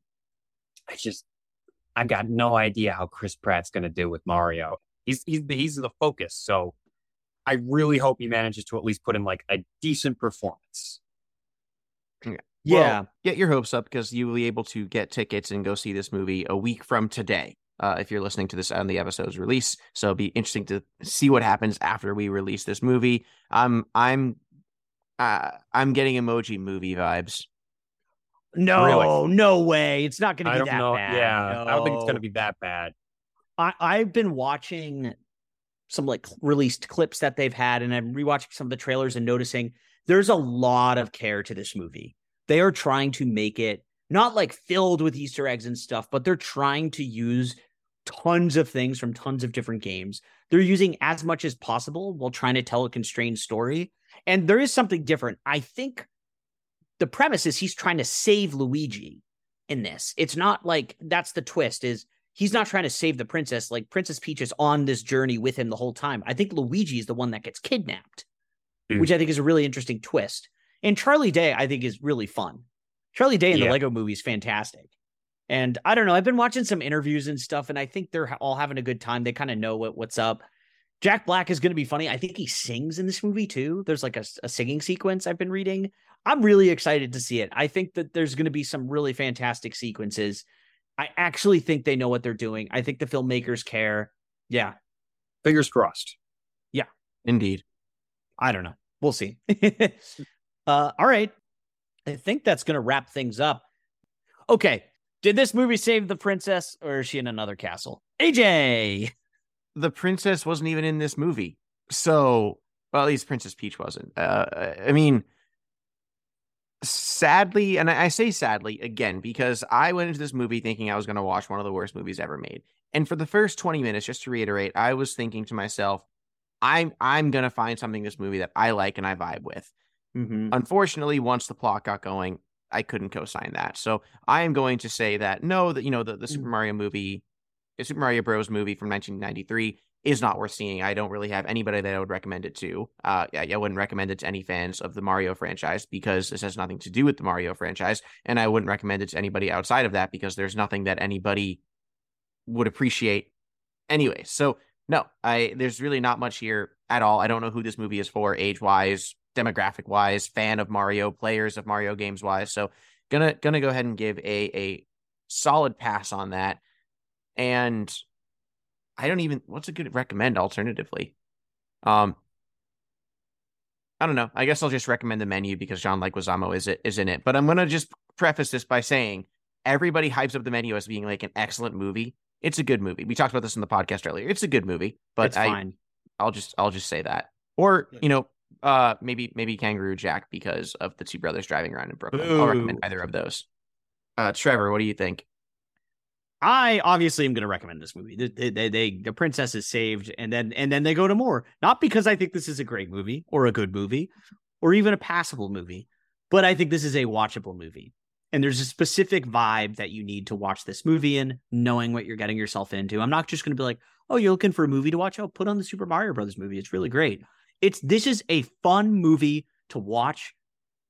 got no idea how Chris Pratt's going to do with Mario. He's the focus, so I really hope he manages to at least put in like a decent performance. Yeah. Well, get your hopes up, because you will be able to get tickets and go see this movie a week from today. If you're listening to this on the episode's release. So it'll be interesting to see what happens after we release this movie. I'm getting Emoji Movie vibes. No, Really? No way. It's not going to be that bad. Yeah, No. I don't think it's going to be that bad. I've been watching some like released clips that they've had, and I'm rewatching some of the trailers and noticing there's a lot of care to this movie. They are trying to make it not like filled with Easter eggs and stuff, but they're trying to use tons of things from tons of different games. They're using as much as possible while trying to tell a constrained story. And there is something different. I think the premise is he's trying to save Luigi in this. It's not like that's the twist, is he's not trying to save the princess. Like, Princess Peach is on this journey with him the whole time. I think Luigi is the one that gets kidnapped, which I think is a really interesting twist. And Charlie Day, I think, is really fun. Charlie Day in the Lego movie is fantastic. And I don't know, I've been watching some interviews and stuff, and I think they're all having a good time. They kind of know what's up. Jack Black is going to be funny. I think he sings in this movie too. There's like a singing sequence I've been reading. I'm really excited to see it. I think that there's going to be some really fantastic sequences. I actually think they know what they're doing. I think the filmmakers care. Yeah. Fingers crossed. Yeah. Indeed. I don't know. We'll see. All right. I think that's going to wrap things up. Okay. Did this movie save the princess, or is she in another castle? AJ! The princess wasn't even in this movie. So, well, at least Princess Peach wasn't. I mean, sadly, and I say sadly, again, because I went into this movie thinking I was going to watch one of the worst movies ever made. And for the first 20 minutes, just to reiterate, I was thinking to myself, I'm going to find something in this movie that I like and I vibe with. Mm-hmm. Unfortunately, once the plot got going, I couldn't co-sign that. So I am going to say that no, that the Super Mario movie, the Super Mario Bros. Movie from 1993 is not worth seeing. I don't really have anybody that I would recommend it to. I wouldn't recommend it to any fans of the Mario franchise, because this has nothing to do with the Mario franchise, and I wouldn't recommend it to anybody outside of that, because there's nothing that anybody would appreciate anyway. So no, there's really not much here at all. I don't know who this movie is for, age-wise, demographic-wise, fan of Mario, players of Mario games-wise. So gonna go ahead and give a solid pass on that. And I don't even, what's a good recommend alternatively? I don't know. I guess I'll just recommend The Menu, because John Leguizamo is in it. But I'm going to just preface this by saying everybody hypes up The Menu as being like an excellent movie. It's a good movie. We talked about this in the podcast earlier. It's a good movie, but it's fine. I'll just say that. Or, maybe Kangaroo Jack, because of the two brothers driving around in Brooklyn. Ooh. I'll recommend either of those. Trevor, what do you think? I obviously am going to recommend this movie. The princess is saved, and then they go to more. Not because I think this is a great movie or a good movie or even a passable movie, but I think this is a watchable movie. And there's a specific vibe that you need to watch this movie in, knowing what you're getting yourself into. I'm not just going to be like, oh, you're looking for a movie to watch? Oh, put on the Super Mario Brothers movie. It's really great. This is a fun movie to watch.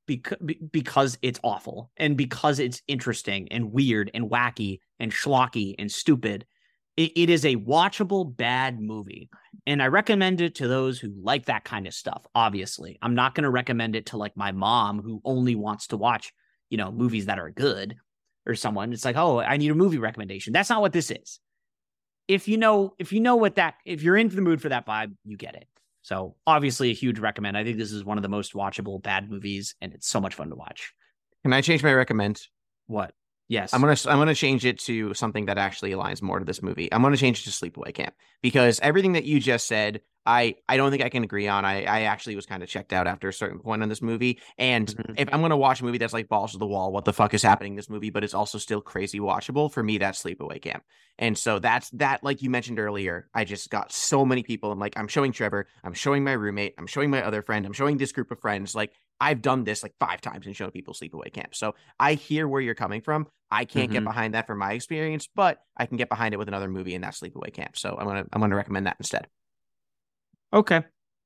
because it's awful and because it's interesting and weird and wacky and schlocky and stupid. It is a watchable bad movie. And I recommend it to those who like that kind of stuff. Obviously, I'm not going to recommend it to like my mom who only wants to watch, movies that are good, or someone. It's like, oh, I need a movie recommendation. That's not what this is. If you're in the mood for that vibe, you get it. So obviously a huge recommend. I think this is one of the most watchable bad movies, and it's so much fun to watch. Can I change my recommend? What? Yes. I'm gonna change it to something that actually aligns more to this movie. I'm gonna change it to Sleepaway Camp, because everything that you just said, I don't think I can agree on. I actually was kind of checked out after a certain point on this movie. And if I'm gonna watch a movie that's like balls to the wall, what the fuck is happening in this movie, but it's also still crazy watchable, for me, that's Sleepaway Camp. And so that's that, like you mentioned earlier, I just got so many people. I'm showing Trevor, I'm showing my roommate, I'm showing my other friend, I'm showing this group of friends. Like, I've done this like 5 times and shown people Sleepaway Camp. So I hear where you're coming from. I can't get behind that from my experience, but I can get behind it with another movie, and that's Sleepaway Camp. So I'm gonna recommend that instead. Okay.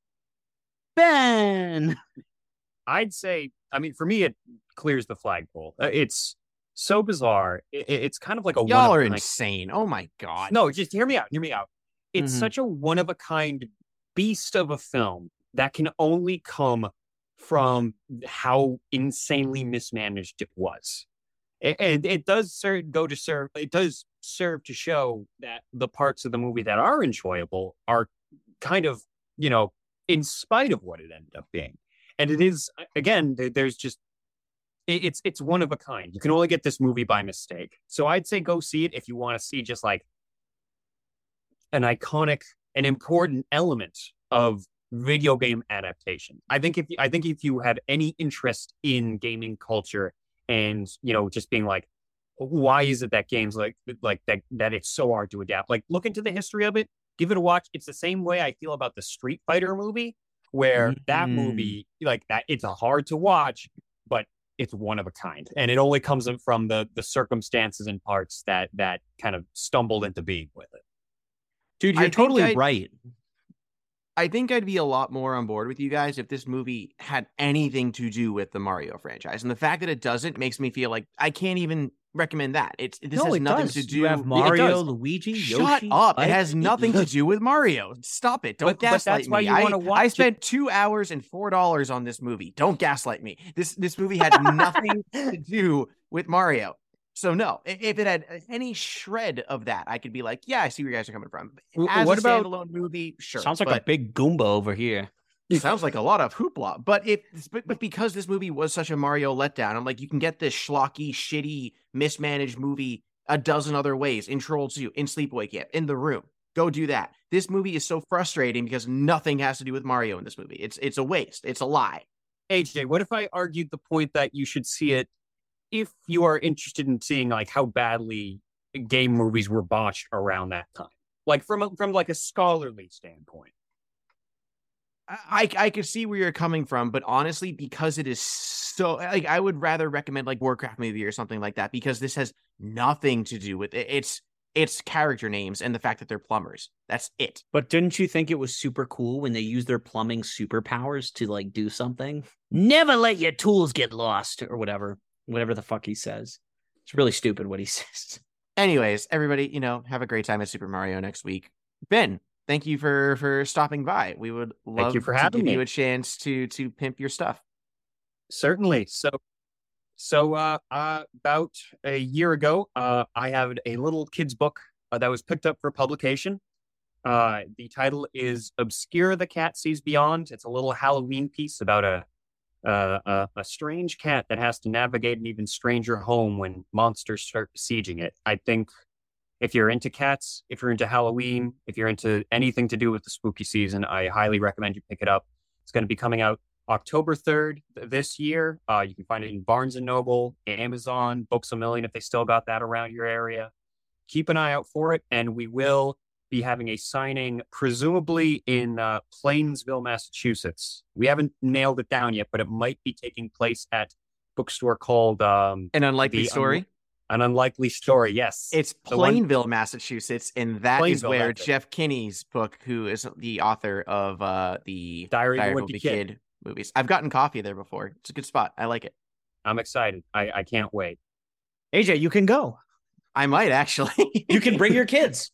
Ben, I'd say, for me, it clears the flagpole. It's so bizarre. It's kind of like a y'all are insane. Oh my god. No, just hear me out. It's such a one-of-a-kind beast of a film that can only come from how insanely mismanaged it was. And it does serve to show that the parts of the movie that are enjoyable are kind of, in spite of what it ended up being. And it is, again, there's just, it's one of a kind. You can only get this movie by mistake. So I'd say go see it if you want to see just like an iconic and important element of video game adaptation. I think if you had any interest in gaming culture and, just being like, why is it that games like that it's so hard to adapt? Like, look into the history of it, give it a watch. It's the same way I feel about the Street Fighter movie, where that movie, like that, it's hard to watch, but it's one of a kind. And it only comes from the circumstances and parts that kind of stumbled into being with it. Dude, you're totally right. I think I'd be a lot more on board with you guys if this movie had anything to do with the Mario franchise. And the fact that it doesn't makes me feel like I can't even recommend that. This has nothing to do. You have Mario, Luigi, Shut Yoshi. up. It has nothing to do with Mario. Stop it. Don't gaslight me. I spent 2 hours and $4 on this movie. Don't gaslight me. This movie had nothing to do with Mario. So no, if it had any shred of that, I could be like, yeah, I see where you guys are coming from. As a standalone movie, sure. Sounds like a big Goomba over here. Sounds like a lot of hoopla. But because this movie was such a Mario letdown, I'm like, you can get this schlocky, shitty, mismanaged movie a dozen other ways. In Trolls 2, in Sleepaway Camp, in The Room. Go do that. This movie is so frustrating because nothing has to do with Mario in this movie. It's a waste. It's a lie. AJ, what if I argued the point that you should see it if you are interested in seeing like how badly game movies were botched around that time, like from like a scholarly standpoint? I could see where you're coming from, but honestly, because it is so, like, I would rather recommend like Warcraft movie or something like that, because this has nothing to do with it. It's character names and the fact that they're plumbers. That's it. But didn't you think it was super cool when they used their plumbing superpowers to like do something? Never let your tools get lost, or whatever the fuck he says. It's really stupid what he says. Anyways, everybody, have a great time at Super Mario next week. Ben, thank you for stopping by. We would love to give you a chance to pimp your stuff. Certainly. So about a year ago, I had a little kid's book that was picked up for publication. The title is Obscure the Cat Sees Beyond. It's a little Halloween piece about a strange cat that has to navigate an even stranger home when monsters start besieging it. I think if you're into cats, if you're into Halloween, if you're into anything to do with the spooky season, I highly recommend you pick it up. It's going to be coming out October 3rd this year. You can find it in Barnes & Noble, Amazon, Books A Million if they still got that around your area. Keep an eye out for it, and we will be having a signing, presumably in Plainsville, Massachusetts. We haven't nailed it down yet, but it might be taking place at a bookstore called An Unlikely Story. An Unlikely Story, yes. It's Plainville, Massachusetts, and that is where Jeff Kinney's book, who is the author of the Diary of a Wimpy Kid, movies. I've gotten coffee there before. It's a good spot. I like it. I'm excited. I can't wait. AJ, you can go. I might actually. You can bring your kids.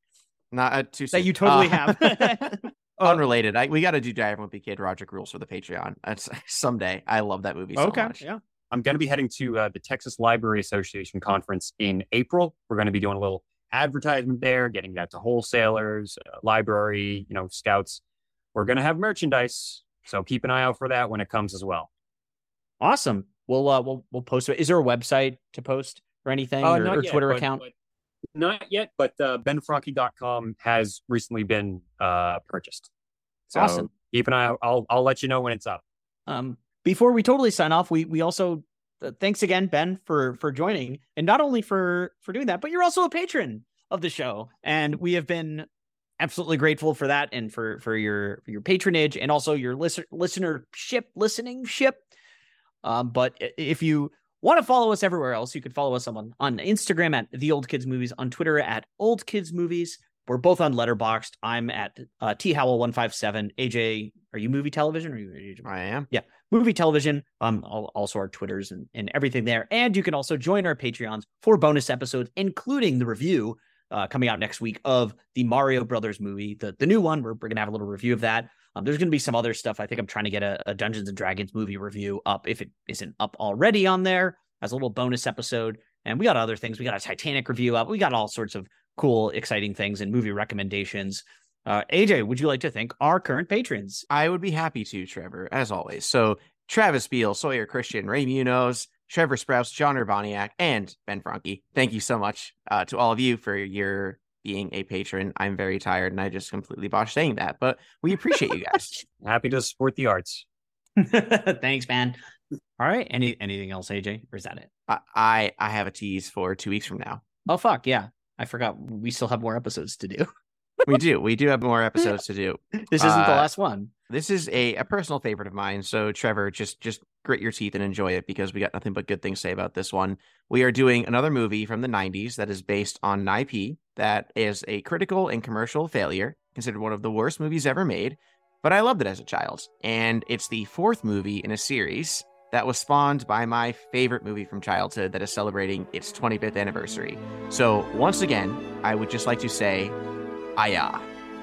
Not too soon. That you totally have. Unrelated. We got to do Die Everyone Be Kid Roderick Rules for the Patreon. That's someday. I love that movie so much. Yeah. I'm going to be heading to the Texas Library Association conference in April. We're going to be doing a little advertisement there, getting that to wholesalers, library, scouts. We're going to have merchandise, so keep an eye out for that when it comes as well. Awesome. We'll post it. Is there a website to post or anything, or Twitter account? Not yet, but benfranchi.com has recently been purchased. So awesome. Keep an eye out. I'll let you know when it's up. Before we totally sign off, we also thanks again, Ben, for joining, and not only for doing that, but you're also a patron of the show, and we have been absolutely grateful for that, and for your patronage, and also your listening ship. But if you want to follow us everywhere else, you could follow us on Instagram at The Old Kids Movies, on Twitter at Old Kids Movies. We're both on Letterboxd. I'm at THowell157. AJ, are you Movie Television? Or you? I am. Yeah, Movie Television. Also our Twitters and everything there. And you can also join our Patreons for bonus episodes, including the review coming out next week of the Mario Brothers movie, the new one. We're going to have a little review of that. There's going to be some other stuff. I think I'm trying to get a Dungeons and Dragons movie review up, if it isn't up already on there, as a little bonus episode. And we got other things. We got a Titanic review up. We got all sorts of cool, exciting things and movie recommendations. AJ, would you like to thank our current patrons? I would be happy to, Trevor, as always. So Travis Beal, Sawyer Christian, Ray Munoz, Trevor Sprouse, John Urbaniak, and Ben Franchi. Thank you so much to all of you for your being a patron. I'm very tired and I just completely botched saying that, but we appreciate you guys. Happy to support the arts. Thanks, man. All right. Anything else, AJ? Or is that it? I have a tease for 2 weeks from now. Oh, fuck. Yeah. I forgot. We still have more episodes to do. We do. We do have more episodes to do. This isn't the last one. This is a personal favorite of mine. So, Trevor, just grit your teeth and enjoy it, because we got nothing but good things to say about this one. We are doing another movie from the 90s that is based on an IP that is a critical and commercial failure, considered one of the worst movies ever made. But I loved it as a child. And it's the 4th movie in a series that was spawned by my favorite movie from childhood that is celebrating its 25th anniversary. So once again, I would just like to say, Aya.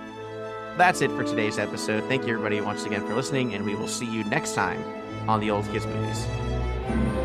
That's it for today's episode. Thank you everybody once again for listening, and we will see you next time on The Old Kids Movies.